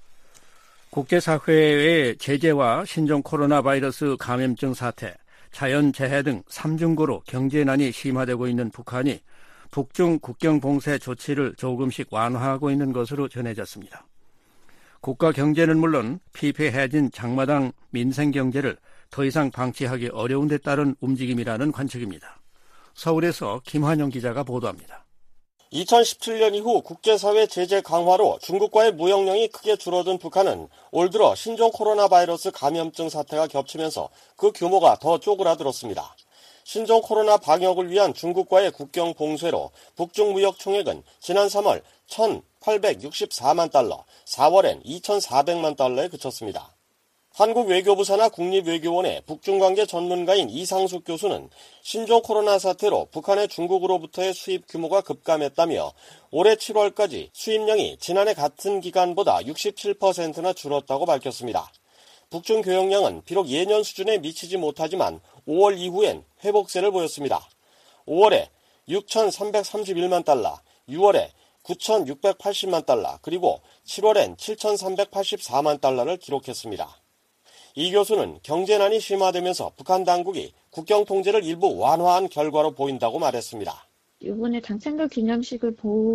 국제사회의 제재와 신종 코로나 바이러스 감염증 사태, 자연재해 등 3중고로 경제난이 심화되고 있는 북한이 북중 국경 봉쇄 조치를 조금씩 완화하고 있는 것으로 전해졌습니다. 국가 경제는 물론 피폐해진 장마당 민생 경제를 더 이상 방치하기 어려운 데 따른 움직임이라는 관측입니다. 서울에서 김환영 기자가 보도합니다. 2017년 이후 국제사회 제재 강화로 중국과의 무역량이 크게 줄어든 북한은 올 들어 신종 코로나 바이러스 감염증 사태가 겹치면서 그 규모가 더 쪼그라들었습니다. 신종 코로나 방역을 위한 중국과의 국경 봉쇄로 북중 무역 총액은 지난 3월 1,864만 달러, 4월엔 2,400만 달러에 그쳤습니다. 한국 외교부 산하 국립외교원의 북중관계 전문가인 이상숙 교수는 신종 코로나 사태로 북한의 중국으로부터의 수입 규모가 급감했다며 올해 7월까지 수입량이 지난해 같은 기간보다 67%나 줄었다고 밝혔습니다. 북중 교역량은 비록 예년 수준에 미치지 못하지만 5월 이후엔 회복세를 보였습니다. 5월에 6,331만 달러, 6월에 9,680만 달러, 그리고 7월엔 7,384만 달러를 기록했습니다. 이 교수는 경제난이 심화되면서 북한 당국이 국경 통제를 일부 완화한 결과로 보인다고 말했습니다. 이번에 당창절 기념식을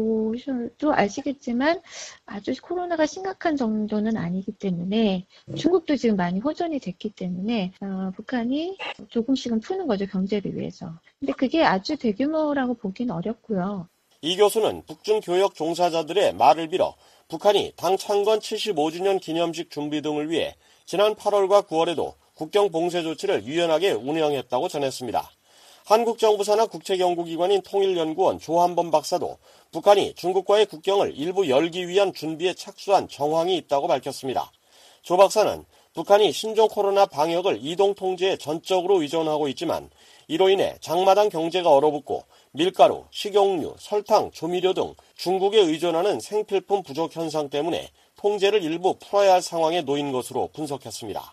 보셔도 아시겠지만 아주 코로나가 심각한 정도는 아니기 때문에 중국도 지금 많이 호전이 됐기 때문에 북한이 조금씩은 푸는 거죠, 경제를 위해서. 근데 그게 아주 대규모라고 보기는 어렵고요. 이 교수는 북중 교역 종사자들의 말을 빌어 북한이 당 창건 75주년 기념식 준비 등을 위해 지난 8월과 9월에도 국경 봉쇄 조치를 유연하게 운영했다고 전했습니다. 한국 정부 산하 국책연구기관인 통일연구원 조한범 박사도 북한이 중국과의 국경을 일부 열기 위한 준비에 착수한 정황이 있다고 밝혔습니다. 조 박사는 북한이 신종 코로나 방역을 이동 통제에 전적으로 의존하고 있지만 이로 인해 장마당 경제가 얼어붙고 밀가루, 식용유, 설탕, 조미료 등 중국에 의존하는 생필품 부족 현상 때문에 통제를 일부 풀어야 할 상황에 놓인 것으로 분석했습니다.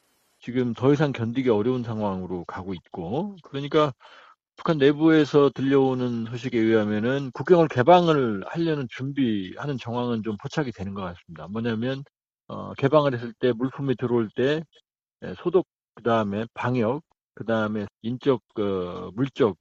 지금 더 이상 견디기 어려운 상황으로 가고 있고, 그러니까 북한 내부에서 들려오는 소식에 의하면은 국경을 개방을 하려는 준비하는 정황은 좀 포착이 되는 것 같습니다. 뭐냐면 개방을 했을 때 물품이 들어올 때 소독, 그 다음에 방역, 그 다음에 인적, 물적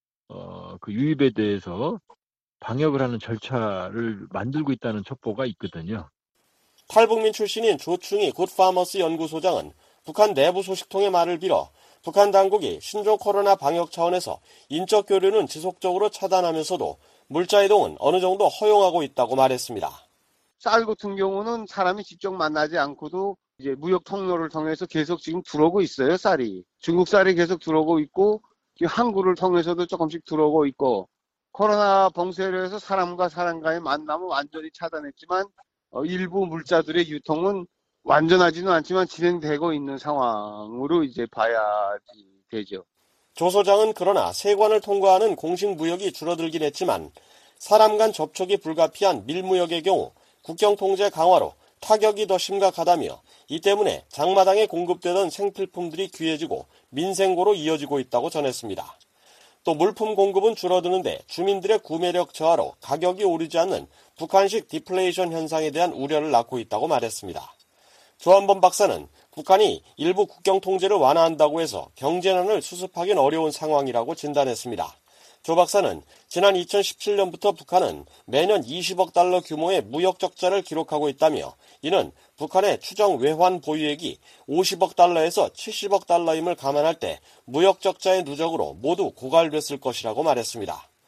그 유입에 대해서 방역을 하는 절차를 만들고 있다는 첩보가 있거든요. 탈북민 출신인 조충희 굿파머스 연구소장은 북한 내부 소식통의 말을 빌어 북한 당국이 신종 코로나 방역 차원에서 인적 교류는 지속적으로 차단하면서도 물자 이동은 어느 정도 허용하고 있다고 말했습니다. 쌀 같은 경우는 사람이 직접 만나지 않고도 이제 무역 통로를 통해서 계속 지금 들어오고 있어요, 쌀이. 중국 쌀이 계속 들어오고 있고 항구를 통해서도 조금씩 들어오고 있고 코로나 봉쇄를 해서 사람과 사람과의 만남은 완전히 차단했지만 일부 물자들의 유통은 완전하지는 않지만 진행되고 있는 상황으로 이제 봐야지 되죠. 조 소장은 그러나 세관을 통과하는 공식 무역이 줄어들긴 했지만 사람 간 접촉이 불가피한 밀무역의 경우 국경 통제 강화로 타격이 더 심각하다며 이 때문에 장마당에 공급되던 생필품들이 귀해지고 민생고로 이어지고 있다고 전했습니다. 또 물품 공급은 줄어드는데 주민들의 구매력 저하로 가격이 오르지 않는 북한식 디플레이션 현상에 대한 우려를 낳고 있다고 말했습니다. 조한범 박사는 북한이 일부 국경 통제를 완화한다고 해서 경제난을 수습하기는 어려운 상황이라고 진단했습니다. 조 박사는 지난 2017년부터 북한은 매년 20억 달러 규모의 무역 적자를 기록하고 있다며 이는 북한의 추정 외환 보유액이 50억 달러에서 70억 달러임을 감안할 때 무역 적자의 누적으로 모두 고갈됐을 것이라고 말했습니다.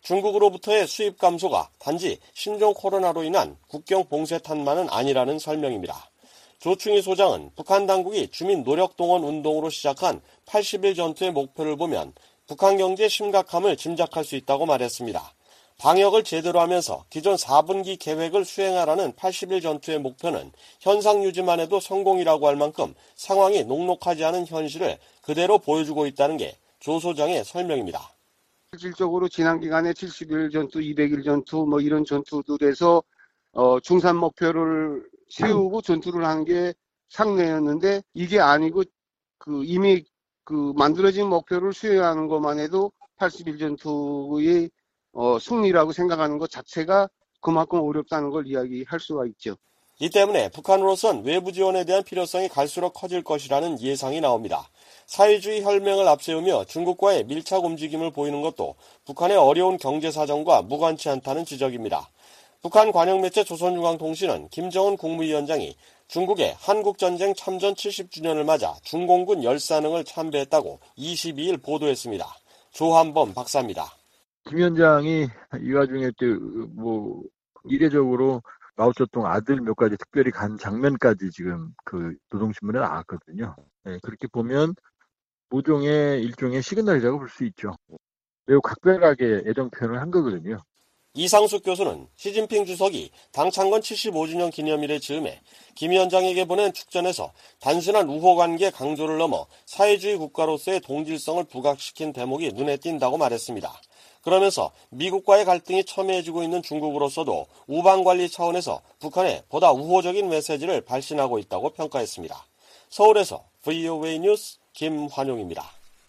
중국으로부터의 수입 감소가 단지 신종 코로나로 인한 국경 봉쇄탄만은 아니라는 설명입니다. 조충희 소장은 북한 당국이 주민 노력동원 운동으로 시작한 80일 전투의 목표를 보면 북한 경제의 심각함을 짐작할 수 있다고 말했습니다. 방역을 제대로 하면서 기존 4분기 계획을 수행하라는 80일 전투의 목표는 현상 유지만 해도 성공이라고 할 만큼 상황이 녹록하지 않은 현실을 그대로 보여주고 있다는 게 조 소장의 설명입니다. 실질적으로 지난 기간에 70일 전투, 200일 전투 뭐 이런 전투들에서 중산 목표를 세우고 전투를 한 게 상례였는데 이게 아니고 이미 만들어진 목표를 수행하는 것만 해도 80일 전투의 승리라고 생각하는 것 자체가 그만큼 어렵다는 걸 이야기할 수가 있죠. 이 때문에 북한으로선 외부 지원에 대한 필요성이 갈수록 커질 것이라는 예상이 나옵니다. 사회주의 혈맹을 앞세우며 중국과의 밀착 움직임을 보이는 것도 북한의 어려운 경제 사정과 무관치 않다는 지적입니다. 북한 관영매체 조선중앙통신은 김정은 국무위원장이 중국의 한국전쟁 참전 70주년을 맞아 중공군 열사능을 참배했다고 22일 보도했습니다. 조한범 박사입니다. 김 위원장이 이 와중에 이례적으로 마오쩌둥 아들 몇 가지 특별히 간 장면까지 지금 노동신문에 나왔거든요. 네, 그렇게 보면 모종의 일종의 시그널이라고 볼 수 있죠. 매우 각별하게 애정 표현을 한 거거든요. 이상숙 교수는 시진핑 주석이 당 창건 75주년 기념일에 즈음에 김 위원장에게 보낸 축전에서 단순한 우호관계 강조를 넘어 사회주의 국가로서의 동질성을 부각시킨 대목이 눈에 띈다고 말했습니다. 그러면서 미국과의 갈등이 첨예해지고 있는 중국으로서도 우방관리 차원에서 북한에 보다 우호적인 메시지를 발신하고 있다고 평가했습니다. 서울에서 VOA 뉴스 김환용입니다.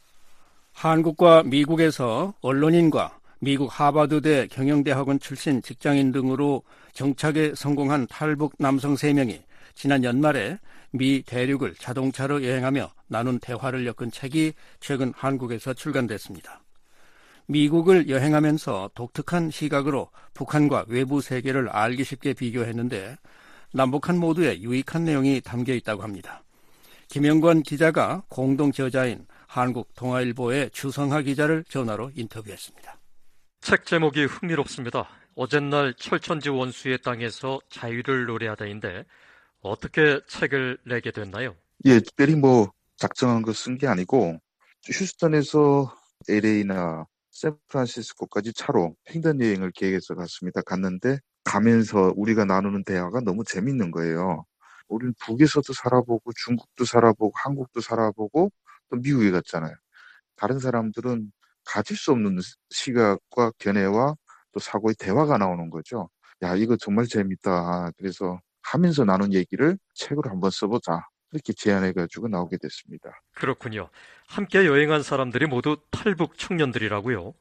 한국과 미국에서 언론인과 미국 하버드대 경영대학원 출신 직장인 등으로 정착에 성공한 탈북 남성 3명이 지난 연말에 미 대륙을 자동차로 여행하며 나눈 대화를 엮은 책이 최근 한국에서 출간됐습니다. 미국을 여행하면서 독특한 시각으로 북한과 외부 세계를 알기 쉽게 비교했는데 남북한 모두에 유익한 내용이 담겨 있다고 합니다. 김영권 기자가 공동 저자인 한국동아일보의 주성하 기자를 전화로 인터뷰했습니다. 책 제목이 흥미롭습니다. 어젯날 철천지 원수의 땅에서 자유를 노래하다인데 어떻게 책을 내게 됐나요? 예, 특별히 작정한 거 쓴 게 아니고 휴스턴에서 LA나 샌프란시스코까지 차로 횡단 여행을 계획해서 갔는데 가면서 우리가 나누는 대화가 너무 재밌는 거예요. 우리는 북에서도 살아보고 중국도 살아보고 한국도 살아보고 또 미국에 갔잖아요. 다른 사람들은 가질 수 없는 시각과 견해와 또 사고의 대화가 나오는 거죠. 야, 이거 정말 재밌다. 그래서 하면서 나눈 얘기를 책으로 한번 써보자. 이렇게 제안해가지고 나오게 됐습니다. 그렇군요. 함께 여행한 사람들이 모두 탈북 청년들이라고요?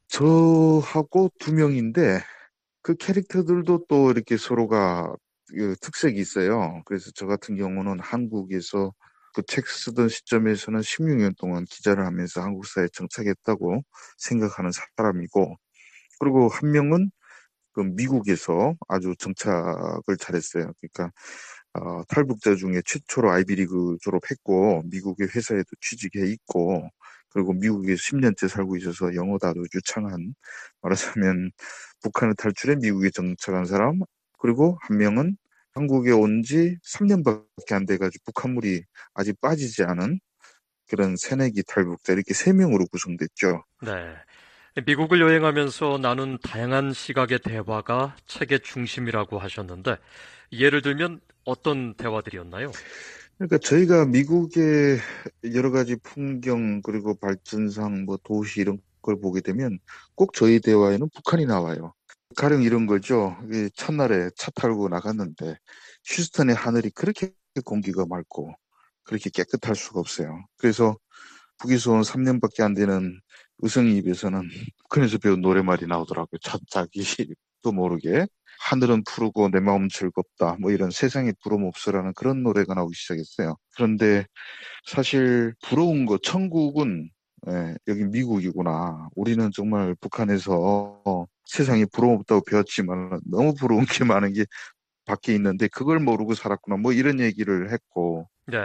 저하고 2명인데 그 캐릭터들도 또 이렇게 서로가 특색이 있어요. 그래서 저 같은 경우는 한국에서 그 책 쓰던 시점에서는 16년 동안 기자를 하면서 한국 사회에 정착했다고 생각하는 사람이고, 그리고 한 명은 그 미국에서 아주 정착을 잘했어요. 그러니까 탈북자 중에 최초로 아이비리그 졸업했고 미국의 회사에도 취직해 있고, 그리고 미국에 10년째 살고 있어서 영어도 아주 유창한, 말하자면 북한을 탈출해 미국에 정착한 사람, 그리고 한 명은 한국에 온 지 3년밖에 안 돼가지고 북한물이 아직 빠지지 않은 그런 새내기 탈북자, 이렇게 3명으로 구성됐죠. 네. 미국을 여행하면서 나눈 다양한 시각의 대화가 책의 중심이라고 하셨는데 예를 들면 어떤 대화들이었나요? 그러니까 저희가 미국의 여러 가지 풍경 그리고 발전상 도시 이런 걸 보게 되면 꼭 저희 대화에는 북한이 나와요. 가령 이런 거죠. 첫날에 차 타고 나갔는데 휴스턴의 하늘이 그렇게 공기가 맑고 그렇게 깨끗할 수가 없어요. 그래서 북에서 온 3년밖에 안 되는 의성이 입에서는 북한에서 배운 노래말이 나오더라고요. 자기도 모르게 하늘은 푸르고 내 마음 즐겁다, 이런 세상에 부러움 없어라는 그런 노래가 나오기 시작했어요. 그런데 사실 부러운 거, 천국은 여기 미국이구나. 우리는 정말 북한에서 세상에 부러움 없다고 배웠지만 너무 부러운 게 많은 게 밖에 있는데 그걸 모르고 살았구나. 이런 얘기를 했고. 네.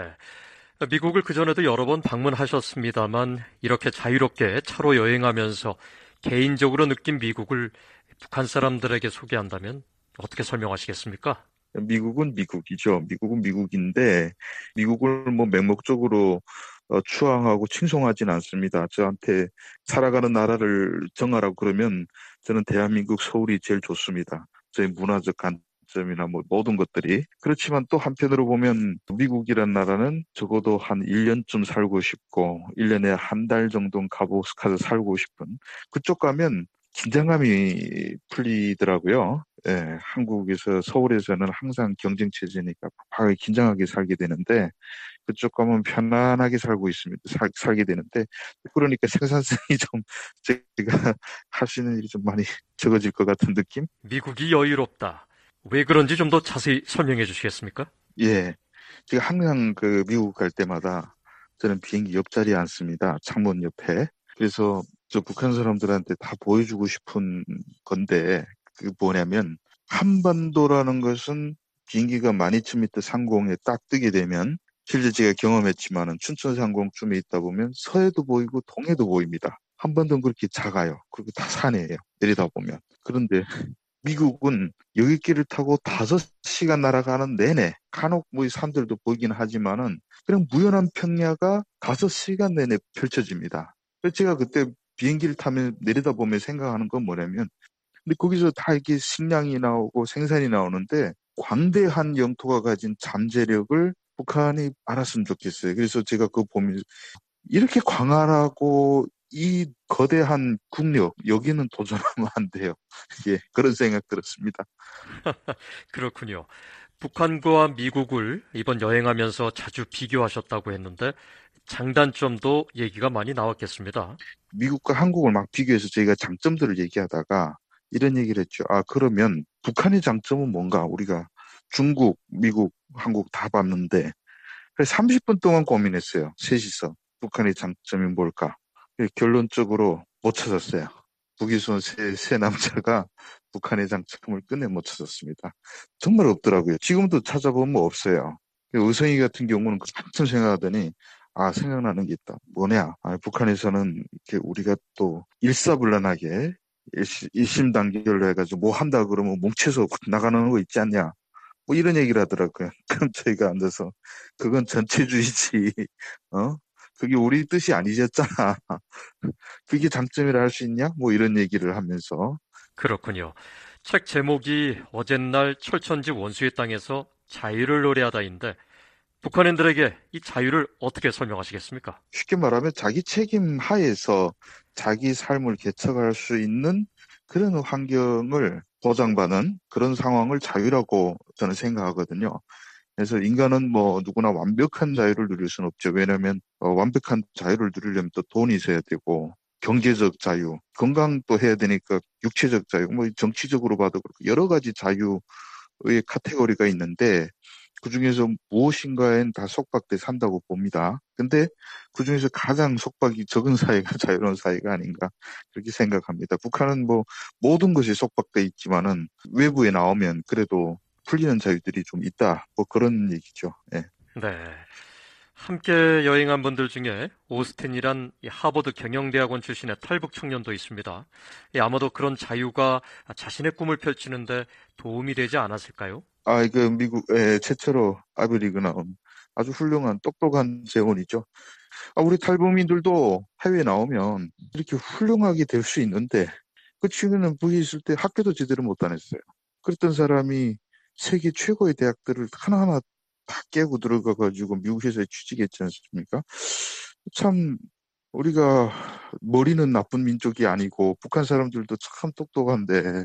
미국을 그전에도 여러 번 방문하셨습니다만 이렇게 자유롭게 차로 여행하면서 개인적으로 느낀 미국을 북한 사람들에게 소개한다면 어떻게 설명하시겠습니까? 미국은 미국이죠. 미국은 미국인데 미국을 뭐 맹목적으로 추앙하고 칭송하진 않습니다. 저한테 살아가는 나라를 정하라고 그러면 저는 대한민국 서울이 제일 좋습니다. 저희 문화적 관점이나 뭐 모든 것들이. 그렇지만 또 한편으로 보면 미국이란 나라는 적어도 한 1년쯤 살고 싶고 1년에 한 달 정도는 가서 살고 싶은, 그쪽 가면 긴장감이 풀리더라고요. 예, 한국에서 서울에서는 항상 경쟁 체제니까 바로 긴장하게 살게 되는데 그쪽 가면 편안하게 살고 있습니다. 살게 되는데 그러니까 생산성이 좀 제가 할 수 있는 일이 좀 많이 적어질 것 같은 느낌? 미국이 여유롭다. 왜 그런지 좀 더 자세히 설명해 주시겠습니까? 예, 제가 항상 그 미국 갈 때마다 저는 비행기 옆자리에 앉습니다. 창문 옆에. 그래서 저 북한 사람들한테 다 보여주고 싶은 건데 그게 뭐냐면 한반도라는 것은 비행기가 12,000m 상공에 딱 뜨게 되면 실제 제가 경험했지만은 춘천 상공쯤에 있다 보면 서해도 보이고 동해도 보입니다. 한반도는 그렇게 작아요. 그리고 다 산이에요. 내리다 보면. 그런데 미국은 여객기를 타고 5시간 날아가는 내내 간혹 뭐 산들도 보이긴 하지만은 그냥 무연한 평야가 5시간 내내 펼쳐집니다. 그래서 제가 그때 비행기를 타면 내리다 보면 생각하는 건 뭐냐면 근데 거기서 다 이렇게 식량이 나오고 생산이 나오는데 광대한 영토가 가진 잠재력을 북한이 알았으면 좋겠어요. 그래서 제가 그거 보면 이렇게 광활하고 이 거대한 국력 여기는 도전하면 안 돼요. 예, 그런 생각 들었습니다. 그렇군요. 북한과 미국을 이번 여행하면서 자주 비교하셨다고 했는데 장단점도 얘기가 많이 나왔겠습니다. 미국과 한국을 막 비교해서 저희가 장점들을 얘기하다가 이런 얘기를 했죠. 아, 그러면 북한의 장점은 뭔가? 우리가 중국, 미국, 한국 다 봤는데 그래서 30분 동안 고민했어요. 셋이서. 북한의 장점이 뭘까? 결론적으로 못 찾았어요. 북이선 세 남자가 북한의 장점을 끝내 못 찾았습니다. 정말 없더라고요. 지금도 찾아보면 뭐 없어요. 의성이 같은 경우는 한참 생각하더니 생각나는 게 있다. 뭐냐? 북한에서는 이렇게 우리가 또 일사불란하게 일심단결로 해가지고 뭐 한다 그러면 뭉쳐서 나가는 거 있지 않냐? 뭐 이런 얘기를 하더라고요. 그럼 저희가 앉아서 그건 전체주의지. 그게 우리 뜻이 아니셨잖아. 그게 장점이라 할 수 있냐? 뭐 이런 얘기를 하면서. 그렇군요. 책 제목이 어젯날 철천지 원수의 땅에서 자유를 노래하다인데 북한인들에게 이 자유를 어떻게 설명하시겠습니까? 쉽게 말하면 자기 책임 하에서 자기 삶을 개척할 수 있는 그런 환경을 보장받는 그런 상황을 자유라고 저는 생각하거든요. 그래서 인간은 뭐 누구나 완벽한 자유를 누릴 수는 없죠. 왜냐하면 완벽한 자유를 누리려면 또 돈이 있어야 되고 경제적 자유, 건강도 해야 되니까 육체적 자유, 뭐 정치적으로 봐도 그렇고 여러 가지 자유의 카테고리가 있는데 그중에서 무엇인가엔 다 속박돼 산다고 봅니다. 근데 그중에서 가장 속박이 적은 사회가 자유로운 사회가 아닌가 그렇게 생각합니다. 북한은 뭐 모든 것이 속박돼 있지만은 외부에 나오면 그래도 풀리는 자유들이 좀 있다. 뭐 그런 얘기죠. 네. 네. 함께 여행한 분들 중에 오스틴이란 하버드 경영대학원 출신의 탈북 청년도 있습니다. 아마도 그런 자유가 자신의 꿈을 펼치는데 도움이 되지 않았을까요? 이거 미국에 최초로 아이비리그 나온 아주 훌륭한 똑똑한 재원이죠. 우리 탈북민들도 해외에 나오면 이렇게 훌륭하게 될 수 있는데 그 친구는 북에 있을 때 학교도 제대로 못 다녔어요. 그랬던 사람이 세계 최고의 대학들을 하나하나 다 깨고 들어가가지고 미국에서 취직했지 않습니까? 참 우리가 머리는 나쁜 민족이 아니고 북한 사람들도 참 똑똑한데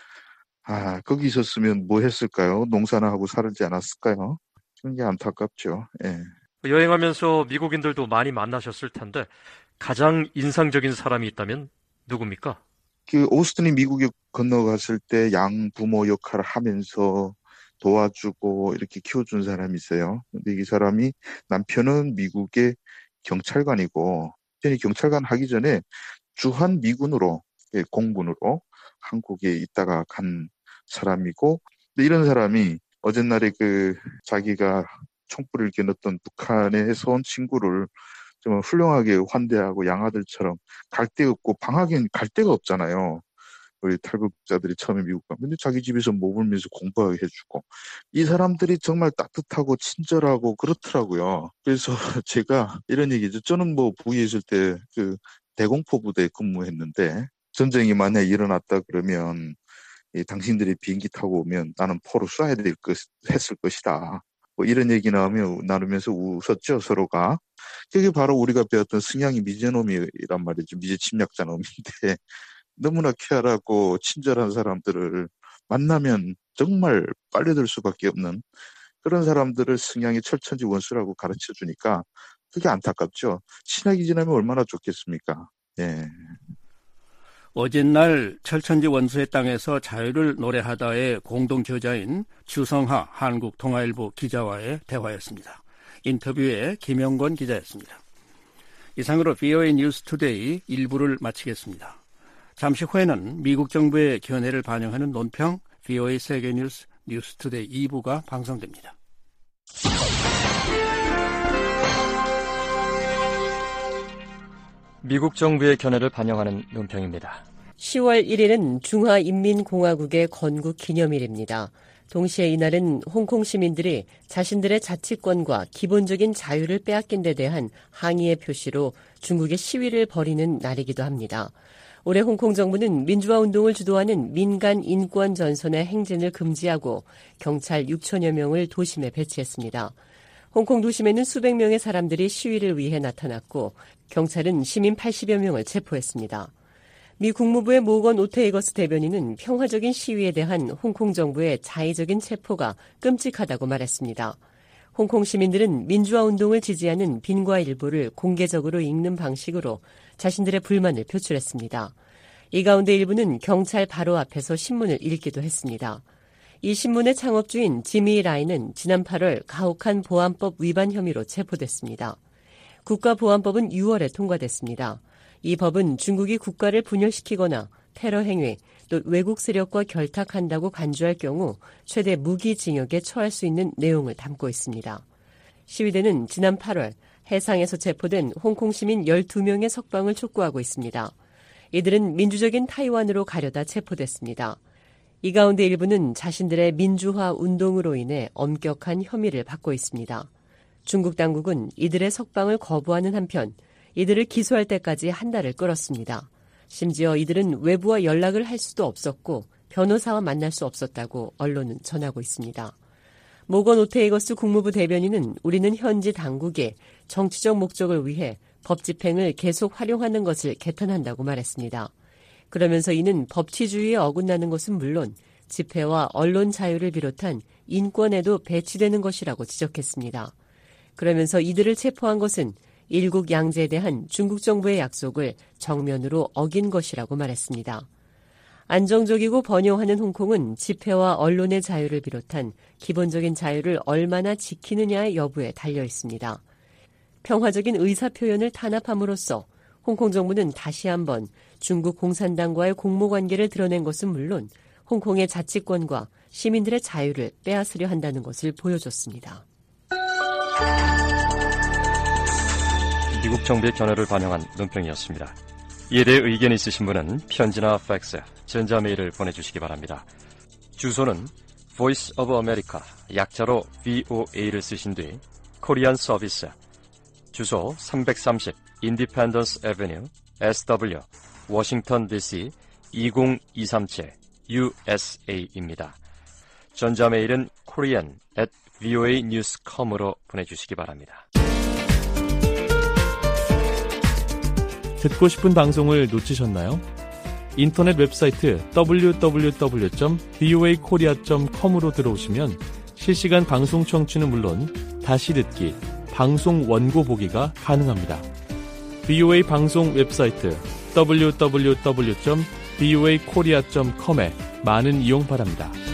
거기 있었으면 뭐 했을까요? 농사나 하고 살지 않았을까요? 그런 게 안타깝죠. 예. 여행하면서 미국인들도 많이 만나셨을 텐데 가장 인상적인 사람이 있다면 누굽니까? 그 오스틴이 미국에 건너갔을 때 양부모 역할을 하면서 도와주고 이렇게 키워준 사람이 있어요. 근데 이 사람이 남편은 미국의 경찰관이고 경찰관 하기 전에 주한 미군으로 공군으로 한국에 있다가 간 사람이고 근데 이런 사람이 어젯날에 자기가 총불을 겨눴던 북한에서 온 친구를 좀 훌륭하게 환대하고 양아들처럼 갈 데 없고 방학엔 갈 데가 없잖아요. 우리 탈북자들이 처음에 미국 가면 근데 자기 집에서 머물면서 공부하게 해주고 이 사람들이 정말 따뜻하고 친절하고 그렇더라고요. 그래서 제가 이런 얘기죠. 저는 뭐 부위에 있을 때 그 대공포 부대에 근무했는데 전쟁이 만약에 일어났다 그러면 당신들이 비행기 타고 오면 나는 포로 쏴야 했을 것이다. 뭐 이런 얘기 나누면서 웃었죠, 서로가. 그게 바로 우리가 배웠던 승양이 미제놈이란 말이죠. 미제 침략자 놈인데 너무나 쾌활하고 친절한 사람들을 만나면 정말 빨려들 수밖에 없는 그런 사람들을 승양의 철천지 원수라고 가르쳐 주니까 그게 안타깝죠. 친하게 지내면 얼마나 좋겠습니까? 예. 어젯날 철천지 원수의 땅에서 자유를 노래하다의 공동 저자인 주성하 한국동아일보 기자와의 대화였습니다. 인터뷰에 김영권 기자였습니다. 이상으로 VOA 뉴스 투데이 1부를 마치겠습니다. 잠시 후에는 미국 정부의 견해를 반영하는 논평 VOA 세계뉴스 뉴스투데이 2부가 방송됩니다. 미국 정부의 견해를 반영하는 논평입니다. 10월 1일은 중화인민공화국의 건국 기념일입니다. 동시에 이날은 홍콩 시민들이 자신들의 자치권과 기본적인 자유를 빼앗긴 데 대한 항의의 표시로 중국의 시위를 벌이는 날이기도 합니다. 올해 홍콩 정부는 민주화 운동을 주도하는 민간 인권 전선의 행진을 금지하고 경찰 6천여 명을 도심에 배치했습니다. 홍콩 도심에는 수백 명의 사람들이 시위를 위해 나타났고 경찰은 시민 80여 명을 체포했습니다. 미 국무부의 모건 오테이거스 대변인은 평화적인 시위에 대한 홍콩 정부의 자의적인 체포가 끔찍하다고 말했습니다. 홍콩 시민들은 민주화 운동을 지지하는 빈과 일보를 공개적으로 읽는 방식으로 자신들의 불만을 표출했습니다. 이 가운데 일부는 경찰 바로 앞에서 신문을 읽기도 했습니다. 이 신문의 창업주인 지미 라인은 지난 8월 가혹한 보안법 위반 혐의로 체포됐습니다. 국가보안법은 6월에 통과됐습니다. 이 법은 중국이 국가를 분열시키거나 테러 행위, 또 외국 세력과 결탁한다고 간주할 경우 최대 무기징역에 처할 수 있는 내용을 담고 있습니다. 시위대는 지난 8월 해상에서 체포된 홍콩 시민 12명의 석방을 촉구하고 있습니다. 이들은 민주적인 타이완으로 가려다 체포됐습니다. 이 가운데 일부는 자신들의 민주화 운동으로 인해 엄격한 혐의를 받고 있습니다. 중국 당국은 이들의 석방을 거부하는 한편 이들을 기소할 때까지 한 달을 끌었습니다. 심지어 이들은 외부와 연락을 할 수도 없었고 변호사와 만날 수 없었다고 언론은 전하고 있습니다. 모건 오테이거스 국무부 대변인은 우리는 현지 당국에 정치적 목적을 위해 법 집행을 계속 활용하는 것을 개탄한다고 말했습니다. 그러면서 이는 법치주의에 어긋나는 것은 물론 집회와 언론 자유를 비롯한 인권에도 배치되는 것이라고 지적했습니다. 그러면서 이들을 체포한 것은 일국 양제에 대한 중국 정부의 약속을 정면으로 어긴 것이라고 말했습니다. 안정적이고 번영하는 홍콩은 집회와 언론의 자유를 비롯한 기본적인 자유를 얼마나 지키느냐의 여부에 달려 있습니다. 평화적인 의사표현을 탄압함으로써 홍콩 정부는 다시 한번 중국 공산당과의 공모관계를 드러낸 것은 물론 홍콩의 자치권과 시민들의 자유를 빼앗으려 한다는 것을 보여줬습니다. 미국 정부의 견해를 반영한 논평이었습니다. 이에 대해 의견이 있으신 분은 편지나 팩스, 전자메일을 보내주시기 바랍니다. 주소는 Voice of America, 약자로 VOA를 쓰신 뒤 코리안 서비스, 주소 330 Independence Avenue, SW, 워싱턴 DC 20237 USA입니다. 전자메일은 korean@voanews.com으로 보내주시기 바랍니다. 듣고 싶은 방송을 놓치셨나요? 인터넷 웹사이트 www.voakorea.com으로 들어오시면 실시간 방송 청취는 물론 다시 듣기, 방송 원고 보기가 가능합니다. VOA 방송 웹사이트 www.voakorea.com에 많은 이용 바랍니다.